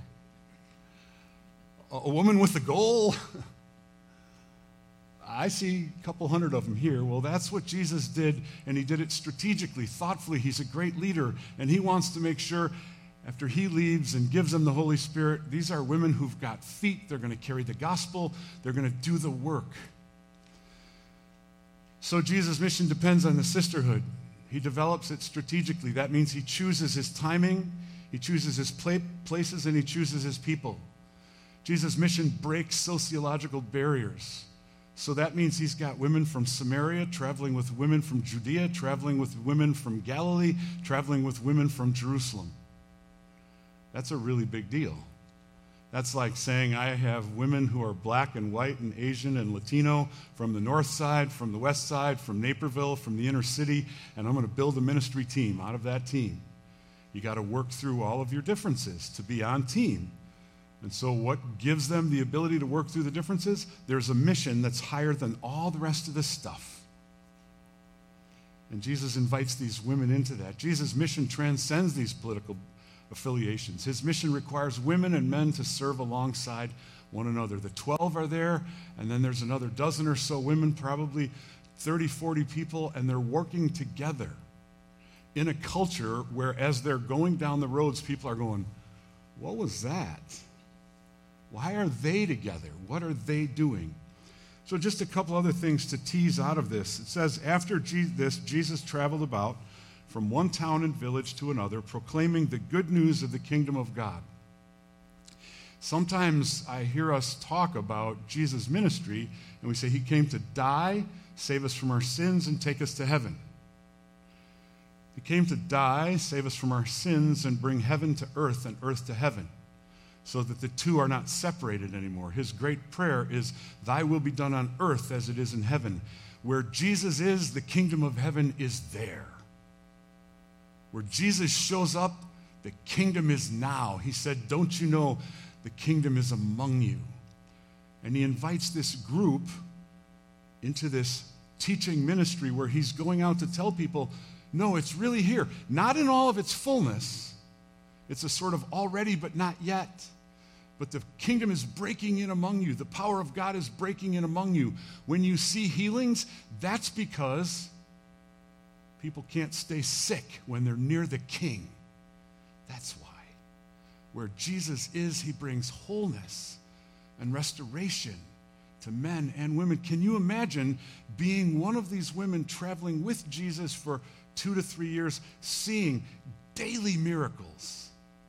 A woman with a goal? I see a couple hundred of them here. Well, that's what Jesus did, and he did it strategically, thoughtfully. He's a great leader, and he wants to make sure after he leaves and gives them the Holy Spirit, these are women who've got feet. They're going to carry the gospel. They're going to do the work. So Jesus' mission depends on the sisterhood. He develops it strategically. That means he chooses his timing, he chooses his places, and he chooses his people. Jesus' mission breaks sociological barriers. So that means he's got women from Samaria traveling with women from Judea, traveling with women from Galilee, traveling with women from Jerusalem. That's a really big deal. That's like saying I have women who are black and white and Asian and Latino from the north side, from the west side, from Naperville, from the inner city, and I'm going to build a ministry team out of that team. You got to work through all of your differences to be on team. And so what gives them the ability to work through the differences? There's a mission that's higher than all the rest of this stuff. And Jesus invites these women into that. Jesus' mission transcends these political affiliations. His mission requires women and men to serve alongside one another. The 12 are there, and then there's another dozen or so women, probably 30, 40 people, and they're working together in a culture where as they're going down the roads, people are going, what was that? Why are they together? What are they doing? So just a couple other things to tease out of this. It says, after this, Jesus traveled about from one town and village to another, proclaiming the good news of the kingdom of God. Sometimes I hear us talk about Jesus' ministry, and we say he came to die, save us from our sins, and take us to heaven. He came to die, save us from our sins, and bring heaven to earth and earth to heaven, so that the two are not separated anymore. His great prayer is, thy will be done on earth as it is in heaven. Where Jesus is, the kingdom of heaven is there. Where Jesus shows up, the kingdom is now. He said, don't you know the kingdom is among you? And he invites this group into this teaching ministry where he's going out to tell people, no, it's really here. Not in all of its fullness. It's a sort of already but not yet. But the kingdom is breaking in among you. The power of God is breaking in among you. When you see healings, that's because people can't stay sick when they're near the king. That's why. Where Jesus is, he brings wholeness and restoration to men and women. Can you imagine being one of these women traveling with Jesus for 2 to 3 years, seeing daily miracles,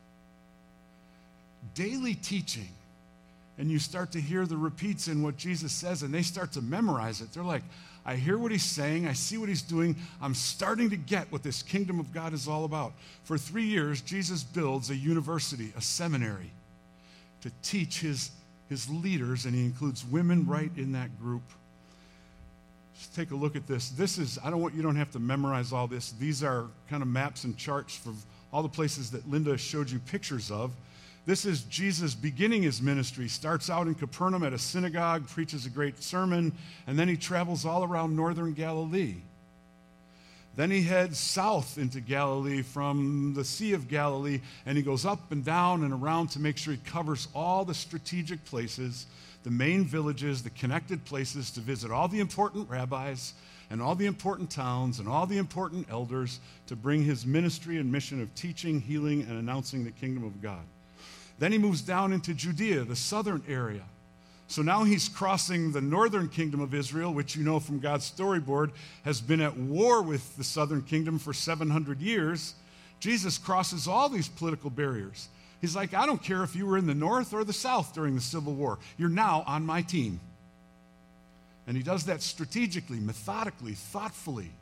daily teaching, and you start to hear the repeats in what Jesus says, and they start to memorize it. They're like, I hear what he's saying, I see what he's doing, I'm starting to get what this kingdom of God is all about. For 3 years, Jesus builds a university, a seminary, to teach his leaders, and he includes women right in that group. Just take a look at this. You don't have to memorize all this. These are kind of maps and charts for all the places that Linda showed you pictures of. This is Jesus beginning his ministry. Starts out in Capernaum at a synagogue, preaches a great sermon, and then he travels all around northern Galilee. Then he heads south into Galilee from the Sea of Galilee, and he goes up and down and around to make sure he covers all the strategic places, the main villages, the connected places to visit all the important rabbis and all the important towns and all the important elders to bring his ministry and mission of teaching, healing, and announcing the kingdom of God. Then he moves down into Judea, the southern area. So now he's crossing the northern kingdom of Israel, which you know from God's storyboard has been at war with the southern kingdom for 700 years. Jesus crosses all these political barriers. He's like, I don't care if you were in the north or the south during the Civil War. You're now on my team. And he does that strategically, methodically, thoughtfully.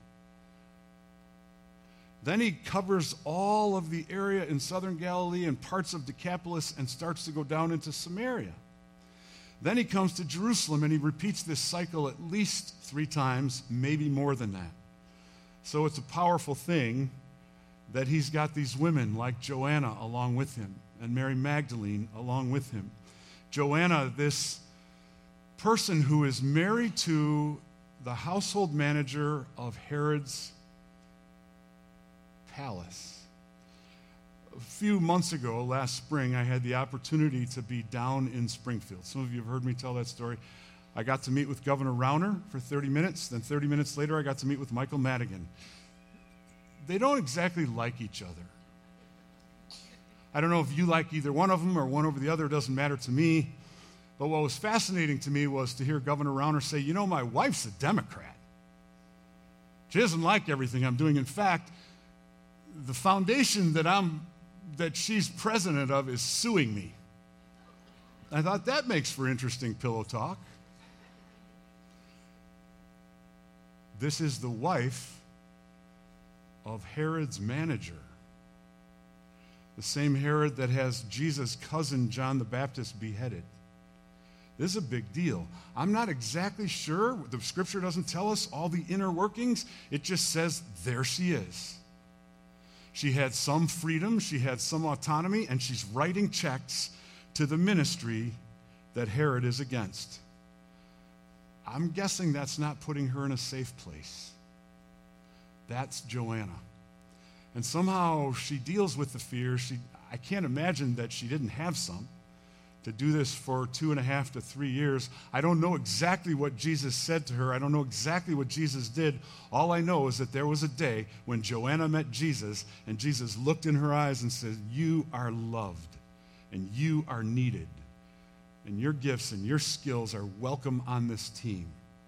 Then he covers all of the area in southern Galilee and parts of Decapolis and starts to go down into Samaria. Then he comes to Jerusalem and he repeats this cycle at least 3 times, maybe more than that. So it's a powerful thing that he's got these women like Joanna along with him and Mary Magdalene along with him. Joanna, this person who is married to the household manager of Herod's palace. A few months ago, last spring, I had the opportunity to be down in Springfield. Some of you have heard me tell that story. I got to meet with Governor Rauner for 30 minutes. Then 30 minutes later, I got to meet with Michael Madigan. They don't exactly like each other. I don't know if you like either one of them or one over the other. It doesn't matter to me. But what was fascinating to me was to hear Governor Rauner say, you know, my wife's a Democrat. She doesn't like everything I'm doing. In fact, the foundation that she's president of is suing me. I thought that makes for interesting pillow talk. This is the wife of Herod's manager, the same Herod that has Jesus' cousin John the Baptist beheaded. This is a big deal. I'm not exactly sure. The scripture doesn't tell us all the inner workings. It just says there she is. She had some freedom, she had some autonomy, and she's writing checks to the ministry that Herod is against. I'm guessing that's not putting her in a safe place. That's Joanna. And somehow she deals with the fear. I can't imagine that she didn't have some. To do this for 2.5 to 3 years. I don't know exactly what Jesus said to her. I don't know exactly what Jesus did. All I know is that there was a day when Joanna met Jesus, and Jesus looked in her eyes and said, you are loved, and you are needed, and your gifts and your skills are welcome on this team.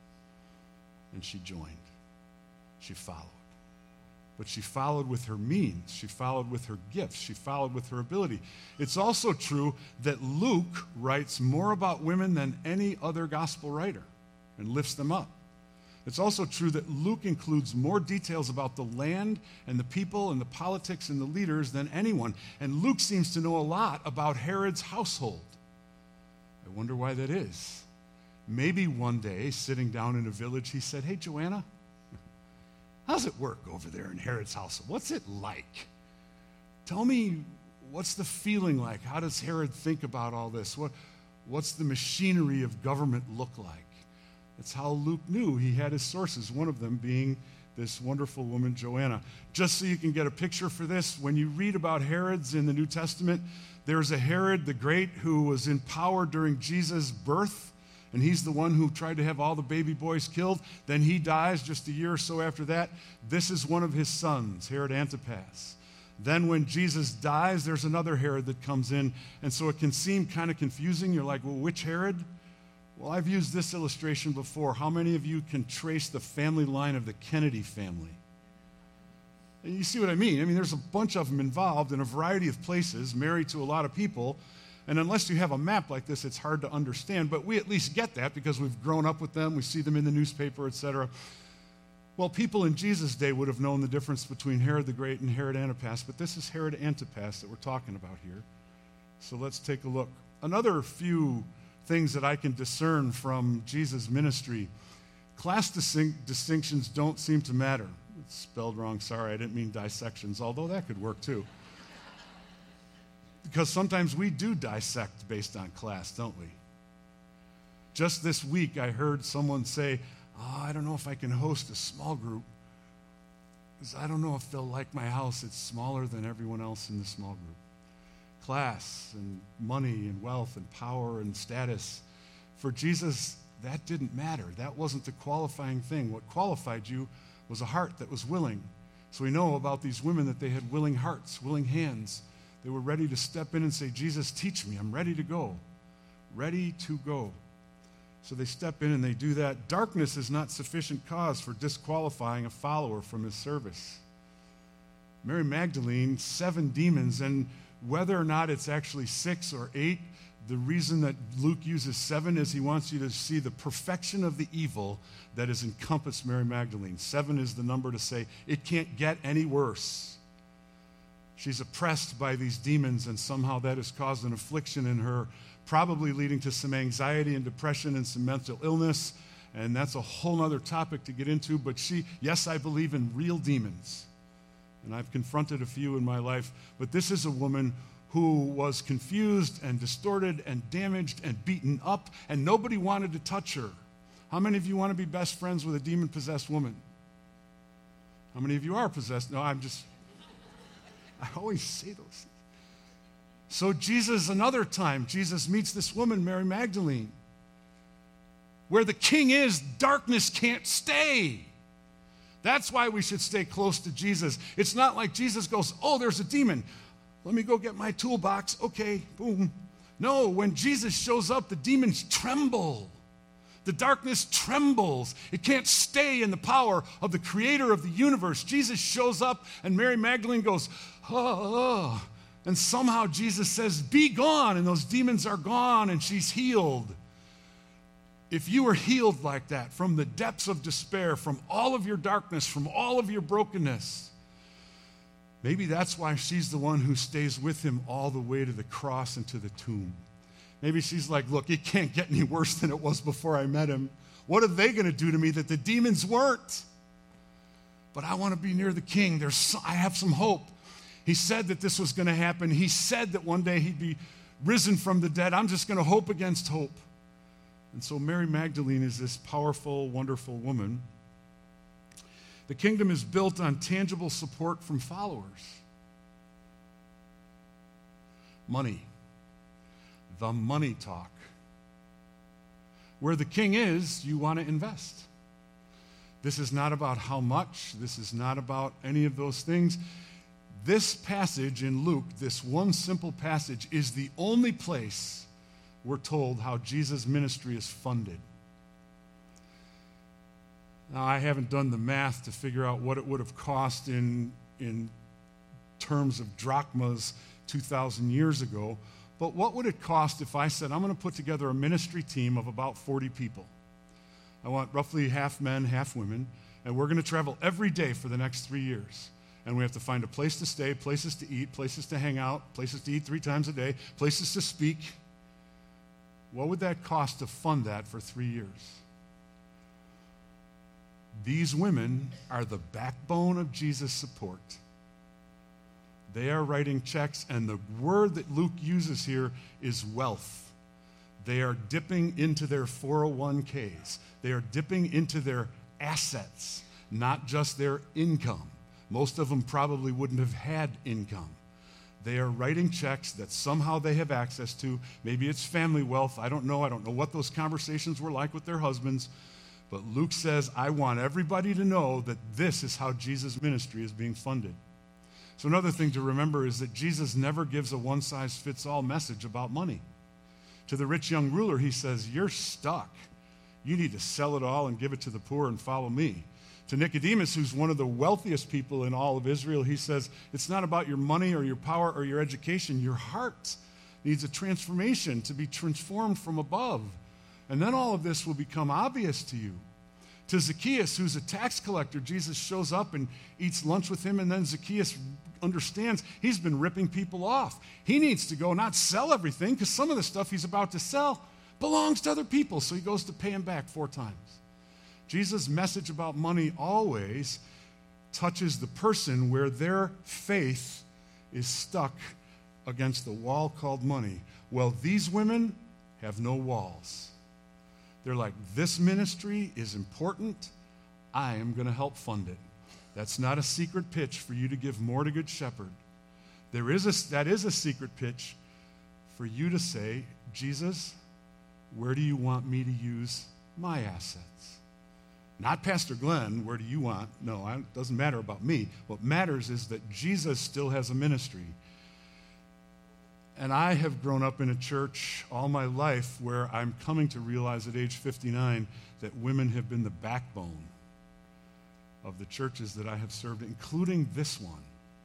And she joined. She followed. But she followed with her means. She followed with her gifts. She followed with her ability. It's also true that Luke writes more about women than any other gospel writer and lifts them up. It's also true that Luke includes more details about the land and the people and the politics and the leaders than anyone. And Luke seems to know a lot about Herod's household. I wonder why that is. Maybe one day, sitting down in a village, he said, hey, Joanna, how's it work over there in Herod's household? What's it like? Tell me, what's the feeling like? How does Herod think about all this? What's the machinery of government look like? That's how Luke knew he had his sources, one of them being this wonderful woman, Joanna. Just so you can get a picture for this, when you read about Herods in the New Testament, there's a Herod the Great who was in power during Jesus' birth. And he's the one who tried to have all the baby boys killed. Then he dies just a year or so after that. This is one of his sons, Herod Antipas. Then when Jesus dies, there's another Herod that comes in. And so it can seem kind of confusing. You're like, well, which Herod? Well, I've used this illustration before. How many of you can trace the family line of the Kennedy family? And you see what I mean? I mean, there's a bunch of them involved in a variety of places, married to a lot of people. And unless you have a map like this, it's hard to understand. But we at least get that because we've grown up with them. We see them in the newspaper, etc. Well, people in Jesus' day would have known the difference between Herod the Great and Herod Antipas. But this is Herod Antipas that we're talking about here. So let's take a look. Another few things that I can discern from Jesus' ministry. Class distinctions don't seem to matter. It's spelled wrong. Sorry, I didn't mean dissections, although that could work too. Because sometimes we do dissect based on class, don't we? Just this week, I heard someone say, I don't know if I can host a small group because I don't know if they'll like my house. It's smaller than everyone else in the small group. Class and money and wealth and power and status. For Jesus, that didn't matter. That wasn't the qualifying thing. What qualified you was a heart that was willing. So we know about these women that they had willing hearts, willing hands. They were ready to step in and say, Jesus, teach me. I'm ready to go. Ready to go. So they step in and they do that. Darkness is not sufficient cause for disqualifying a follower from his service. Mary Magdalene, 7 demons, and whether or not it's actually 6 or 8, the reason that Luke uses 7 is he wants you to see the perfection of the evil that has encompassed Mary Magdalene. 7 is the number to say it can't get any worse. She's oppressed by these demons, and somehow that has caused an affliction in her. probably leading to some anxiety and depression and some mental illness. And that's a whole other topic to get into. But yes, I believe in real demons. And I've confronted a few in my life. But this is a woman who was confused and distorted and damaged and beaten up, and nobody wanted to touch her. How many of you want to be best friends with a demon-possessed woman? How many of you are possessed? No, I always say those things. So another time, Jesus meets this woman, Mary Magdalene. Where the king is, darkness can't stay. That's why we should stay close to Jesus. It's not like Jesus goes, oh, there's a demon. Let me go get my toolbox. Okay, boom. No, when Jesus shows up, the demons tremble. The darkness trembles. It can't stay in the power of the creator of the universe. Jesus shows up, and Mary Magdalene goes, oh. And somehow Jesus says, be gone, and those demons are gone, and she's healed. If you were healed like that, from the depths of despair, from all of your darkness, from all of your brokenness, maybe that's why she's the one who stays with him all the way to the cross and to the tomb. Maybe she's like, look, it can't get any worse than it was before I met him. What are they going to do to me that the demons weren't? But I want to be near the king. I have some hope. He said that this was going to happen. He said that one day he'd be risen from the dead. I'm just going to hope against hope. And so Mary Magdalene is this powerful, wonderful woman. The kingdom is built on tangible support from followers. Money. The money talk. Where the king is, you want to invest. This is not about how much. This is not about any of those things. This passage in Luke, this one simple passage, is the only place we're told how Jesus' ministry is funded. Now, I haven't done the math to figure out what it would have cost in terms of drachmas 2,000 years ago, but what would it cost if I said, I'm going to put together a ministry team of about 40 people. I want roughly half men, half women, and we're going to travel every day for the next 3 years. And we have to find a place to stay, places to eat, places to hang out, places to eat 3 times a day, places to speak. What would that cost to fund that for 3 years? These women are the backbone of Jesus' support. They are writing checks, and the word that Luke uses here is wealth. They are dipping into their 401ks. They are dipping into their assets, not just their income. Most of them probably wouldn't have had income. They are writing checks that somehow they have access to. Maybe it's family wealth. I don't know. I don't know what those conversations were like with their husbands. But Luke says, I want everybody to know that this is how Jesus' ministry is being funded. So another thing to remember is that Jesus never gives a one-size-fits-all message about money. To the rich young ruler, he says, you're stuck. You need to sell it all and give it to the poor and follow me. To Nicodemus, who's one of the wealthiest people in all of Israel, he says, it's not about your money or your power or your education. Your heart needs a transformation to be transformed from above. And then all of this will become obvious to you. To Zacchaeus, who's a tax collector, Jesus shows up and eats lunch with him, and then Zacchaeus understands he's been ripping people off. He needs to go not sell everything, because some of the stuff he's about to sell belongs to other people, so he goes to pay him back 4 times. Jesus' message about money always touches the person where their faith is stuck against the wall called money. Well, these women have no walls. They're like, this ministry is important. I am going to help fund it. That's not a secret pitch for you to give more to Good Shepherd. That is a secret pitch for you to say, Jesus, where do you want me to use my assets? Not Pastor Glenn, where do you want? No, it doesn't matter about me. What matters is that Jesus still has a ministry. And I have grown up in a church all my life where I'm coming to realize at age 59 that women have been the backbone of the churches that I have served, including this one.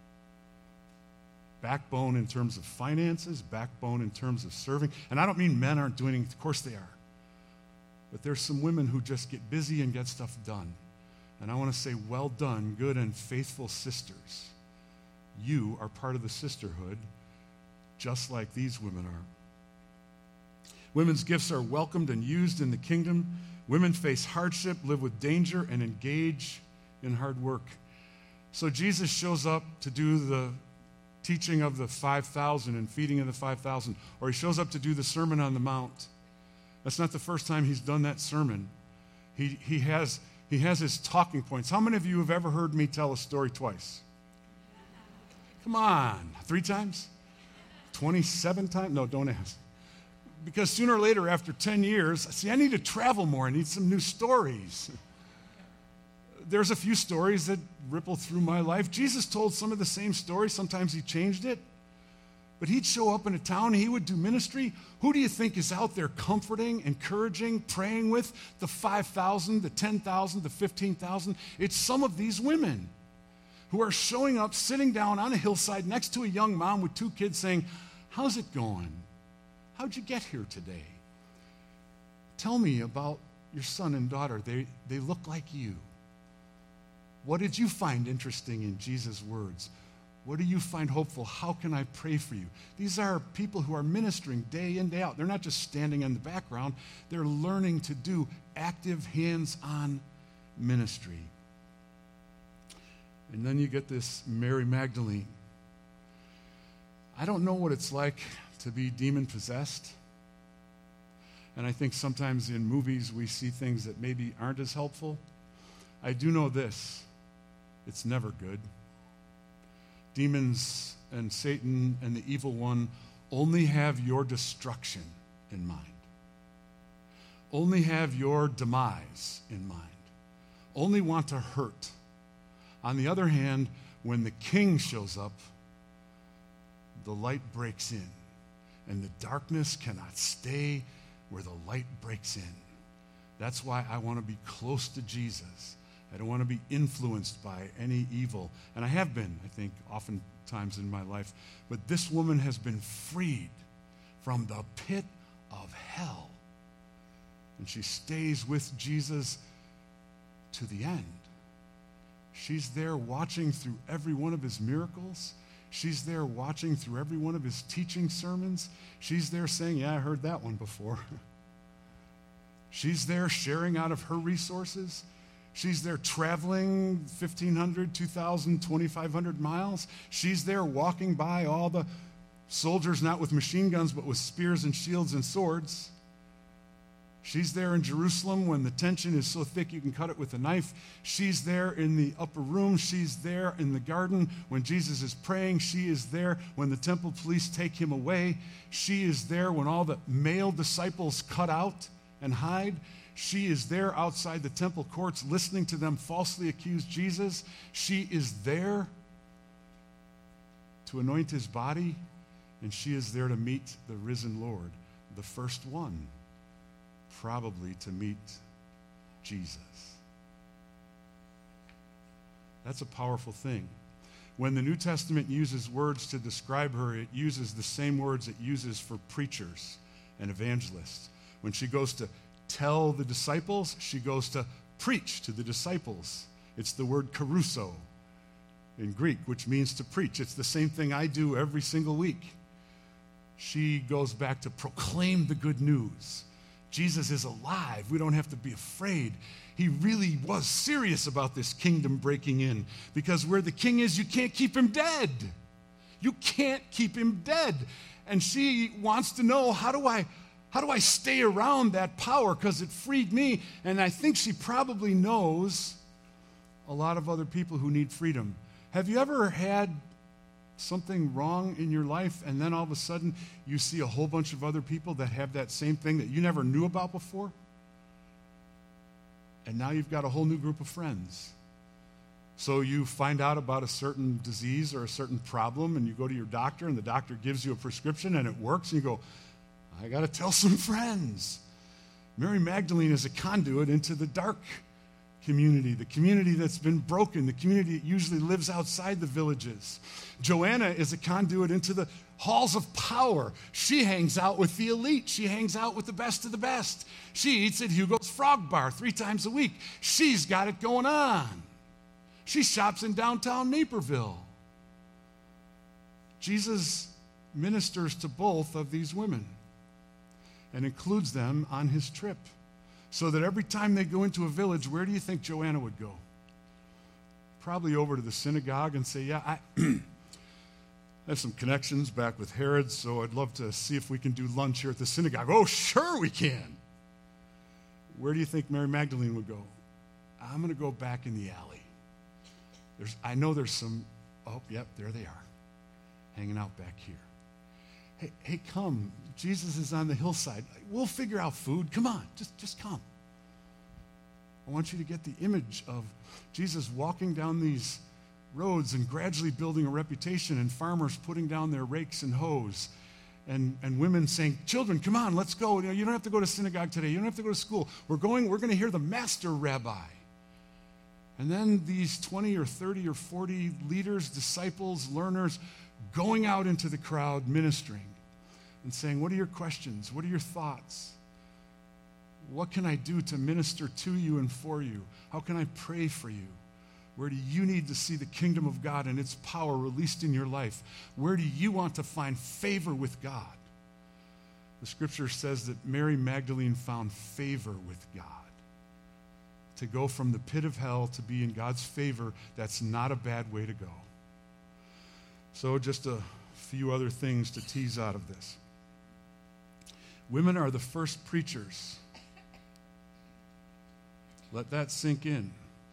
Backbone in terms of finances, backbone in terms of serving. And I don't mean men aren't doing it, of course they are. But there's some women who just get busy and get stuff done. And I want to say, well done, good and faithful sisters. You are part of the sisterhood, just like these women are. Women's gifts are welcomed and used in the kingdom. Women face hardship, live with danger, and engage in hard work. So Jesus shows up to do the teaching of the 5,000 and feeding of the 5,000, or he shows up to do the Sermon on the Mount. That's not the first time he's done that sermon. He has his talking points. How many of you have ever heard me tell a story twice? Come on, 3 times? 27 times? No, don't ask. Because sooner or later, after 10 years, see, I need to travel more. I need some new stories. There's a few stories that ripple through my life. Jesus told some of the same stories. Sometimes he changed it. But he'd show up in a town, he would do ministry. Who do you think is out there comforting, encouraging, praying with the 5,000, the 10,000, the 15,000? It's some of these women who are showing up, sitting down on a hillside next to a young mom with 2 kids saying, "How's it going? How'd you get here today? Tell me about your son and daughter. They look like you. What did you find interesting in Jesus' words? What do you find hopeful? How can I pray for you?" These are people who are ministering day in, day out. They're not just standing in the background. They're learning to do active, hands-on ministry. And then you get this Mary Magdalene. I don't know what it's like to be demon-possessed. And I think sometimes in movies we see things that maybe aren't as helpful. I do know this: it's never good. Demons and Satan and the evil one only have your destruction in mind, only have your demise in mind, only want to hurt. On the other hand, when the king shows up, the light breaks in, and the darkness cannot stay where the light breaks in. That's why I want to be close to Jesus. I don't want to be influenced by any evil. And I have been, I think, oftentimes in my life. But this woman has been freed from the pit of hell. And she stays with Jesus to the end. She's there watching through every one of his miracles. She's there watching through every one of his teaching sermons. She's there saying, "Yeah, I heard that one before." She's there sharing out of her resources. She's there traveling 1,500, 2,000, 2,500 miles. She's there walking by all the soldiers, not with machine guns, but with spears and shields and swords. She's there in Jerusalem when the tension is so thick you can cut it with a knife. She's there in the upper room. She's there in the garden when Jesus is praying. She is there when the temple police take him away. She is there when all the male disciples cut out and hide. She is there outside the temple courts listening to them falsely accuse Jesus. She is there to anoint his body, and she is there to meet the risen Lord, the first one probably to meet Jesus. That's a powerful thing. When the New Testament uses words to describe her, it uses the same words it uses for preachers and evangelists. When she goes to tell the disciples, she goes to preach to the disciples. It's the word kerusso in Greek, which means to preach. It's the same thing I do every single week. She goes back to proclaim the good news. Jesus is alive. We don't have to be afraid. He really was serious about this kingdom breaking in, because where the king is, you can't keep him dead. You can't keep him dead. And she wants to know, how do I stay around that power, because it freed me? And I think she probably knows a lot of other people who need freedom. Have you ever had something wrong in your life, and then all of a sudden you see a whole bunch of other people that have that same thing that you never knew about before? And now you've got a whole new group of friends. So you find out about a certain disease or a certain problem, and you go to your doctor, and the doctor gives you a prescription, and it works, and you go, I got to tell some friends. Mary Magdalene is a conduit into the dark community, the community that's been broken, the community that usually lives outside the villages. Joanna is a conduit into the halls of power. She hangs out with the elite. She hangs out with the best of the best. She eats at Hugo's Frog Bar 3 times a week. She's got it going on. She shops in downtown Naperville. Jesus ministers to both of these women. and includes them on his trip. So that every time they go into a village, where do you think Joanna would go? Probably over to the synagogue and say, yeah, I have some connections back with Herod, so I'd love to see if we can do lunch here at the synagogue. Oh, sure we can. Where do you think Mary Magdalene would go? I'm going to go back in the alley. I know there's some, oh, yep, there they are, hanging out back here. Hey, come. Jesus is on the hillside. We'll figure out food. Come on, just come. I want you to get the image of Jesus walking down these roads and gradually building a reputation, and farmers putting down their rakes and hoes, and women saying, children, come on, let's go. You don't have to go to synagogue today. You don't have to go to school. We're going to hear the master rabbi. And then these 20 or 30 or 40 leaders, disciples, learners, going out into the crowd ministering and saying, what are your questions? What are your thoughts? What can I do to minister to you and for you? How can I pray for you? Where do you need to see the kingdom of God and its power released in your life? Where do you want to find favor with God? The scripture says that Mary Magdalene found favor with God. To go from the pit of hell to be in God's favor, that's not a bad way to go. So just a few other things to tease out of this. Women are the first preachers. Let that sink in.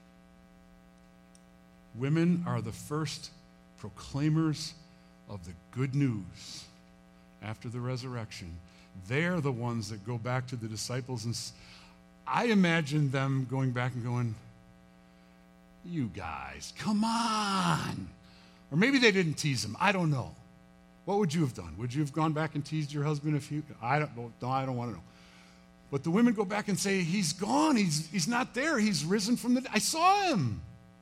Women are the first proclaimers of the good news after the resurrection. They're the ones that go back to the disciples, and I imagine them going back and going, you guys, come on. Or maybe they didn't tease him. I don't know. What would you have done? Would you have gone back and teased your husband if you? I don't want to know. But the women go back and say, he's gone. He's not there. He's risen from the dead. I saw him.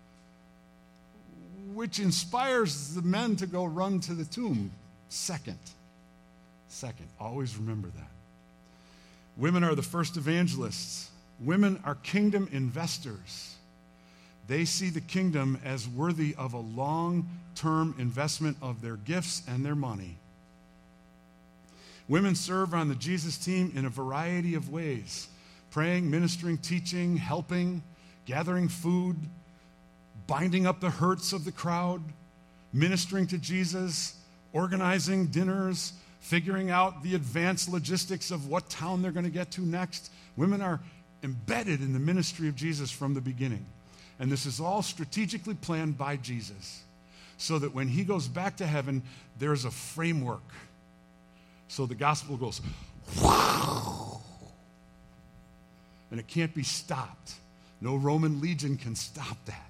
Which inspires the men to go run to the tomb. Second. Always remember that. Women are the first evangelists. Women are kingdom investors. They see the kingdom as worthy of a long-term investment of their gifts and their money. Women serve on the Jesus team in a variety of ways: praying, ministering, teaching, helping, gathering food, binding up the hurts of the crowd, ministering to Jesus, organizing dinners, figuring out the advanced logistics of what town they're going to get to next. Women are embedded in the ministry of Jesus from the beginning. And this is all strategically planned by Jesus, so that when he goes back to heaven, there's a framework. So the gospel goes, wow! And it can't be stopped. No Roman legion can stop that.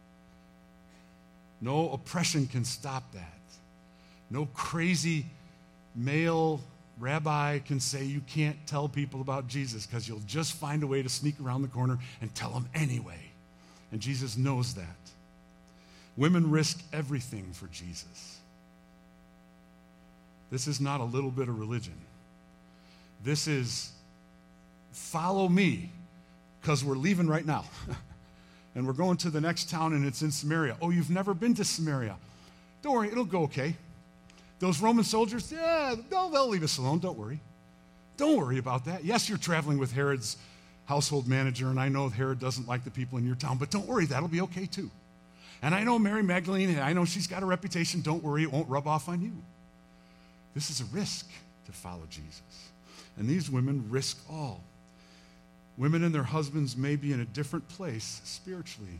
No oppression can stop that. No crazy male rabbi can say you can't tell people about Jesus because you'll just find a way to sneak around the corner and tell them anyway. And Jesus knows that. Women risk everything for Jesus. This is not a little bit of religion. This is follow me because we're leaving right now. And we're going to the next town, and it's in Samaria. Oh, you've never been to Samaria. Don't worry, it'll go okay. Those Roman soldiers, yeah, they'll leave us alone. Don't worry. Don't worry about that. Yes, you're traveling with Herod's household manager, and I know Herod doesn't like the people in your town, but don't worry, that'll be okay too. And I know Mary Magdalene, and I know she's got a reputation. Don't worry, it won't rub off on you. This is a risk to follow Jesus. And these women risk all. Women and their husbands may be in a different place spiritually.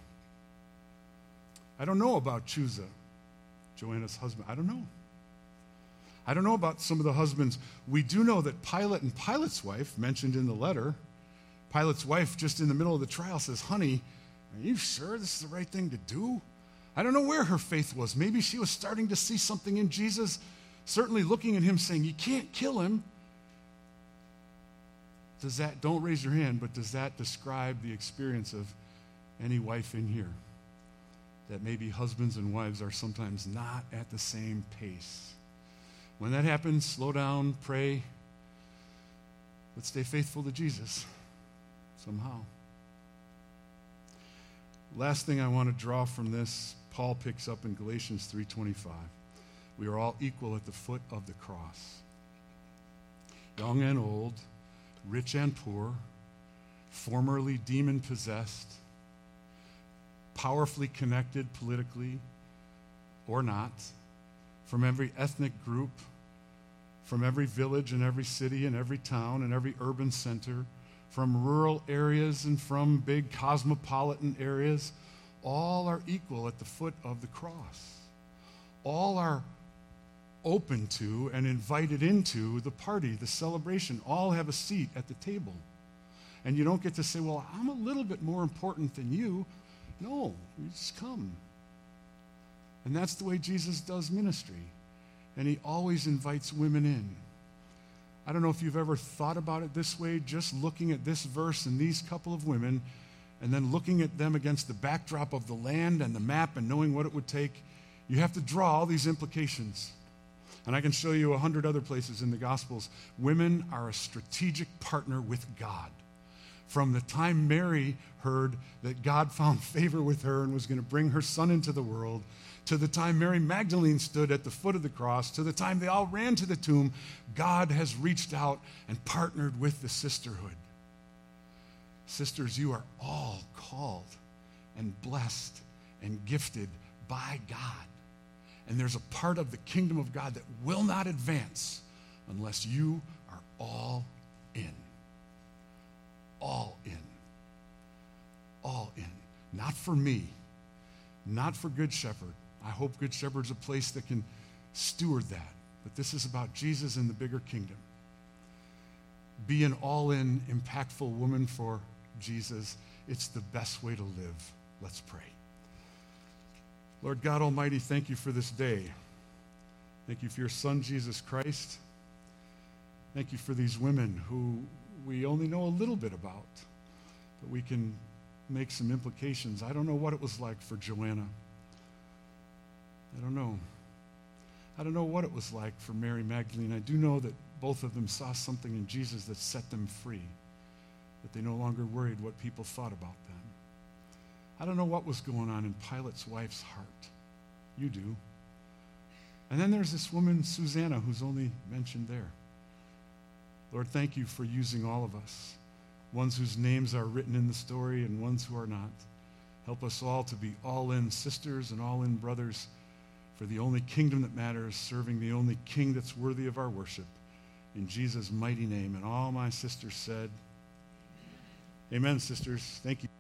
I don't know about Chusa, Joanna's husband. I don't know. I don't know about some of the husbands. We do know that Pilate and Pilate's wife, mentioned in the letter, Pilate's wife just in the middle of the trial says, honey, are you sure this is the right thing to do? I don't know where her faith was. Maybe she was starting to see something in Jesus, certainly looking at him saying, you can't kill him. Does that, don't raise your hand, but does that describe the experience of any wife in here? That maybe husbands and wives are sometimes not at the same pace. When that happens, slow down, pray. Let's stay faithful to Jesus somehow. Last thing I want to draw from this, Paul picks up in Galatians 3:25. We are all equal at the foot of the cross. Young and old, rich and poor, formerly demon-possessed, powerfully connected politically or not, from every ethnic group, from every village and every city and every town and every urban center, from rural areas and from big cosmopolitan areas, all are equal at the foot of the cross. All are open to and invited into the party, the celebration. All have a seat at the table. And you don't get to say, well, I'm a little bit more important than you. No, you just come. And that's the way Jesus does ministry. And he always invites women in. I don't know if you've ever thought about it this way, just looking at this verse and these couple of women, and then looking at them against the backdrop of the land and the map and knowing what it would take. You have to draw all these implications. And I can show you 100 other places in the Gospels. Women are a strategic partner with God. From the time Mary heard that God found favor with her and was going to bring her son into the world, to the time Mary Magdalene stood at the foot of the cross, to the time they all ran to the tomb, God has reached out and partnered with the sisterhood. Sisters, you are all called and blessed and gifted by God. And there's a part of the kingdom of God that will not advance unless you are all in. All in. All in. Not for me. Not for Good Shepherd. I hope Good Shepherd's a place that can steward that. But this is about Jesus and the bigger kingdom. Be an all-in, impactful woman for Jesus. It's the best way to live. Let's pray. Lord God Almighty, thank you for this day. Thank you for your Son, Jesus Christ. Thank you for these women who we only know a little bit about, but we can make some implications. I don't know what it was like for Joanna. I don't know. I don't know what it was like for Mary Magdalene. I do know that both of them saw something in Jesus that set them free, that they no longer worried what people thought about them. I don't know what was going on in Pilate's wife's heart. You do. And then there's this woman, Susanna, who's only mentioned there. Lord, thank you for using all of us, ones whose names are written in the story and ones who are not. Help us all to be all-in sisters and all-in brothers for the only kingdom that matters, serving the only king that's worthy of our worship. In Jesus' mighty name. And all my sisters said, amen, sisters. Thank you.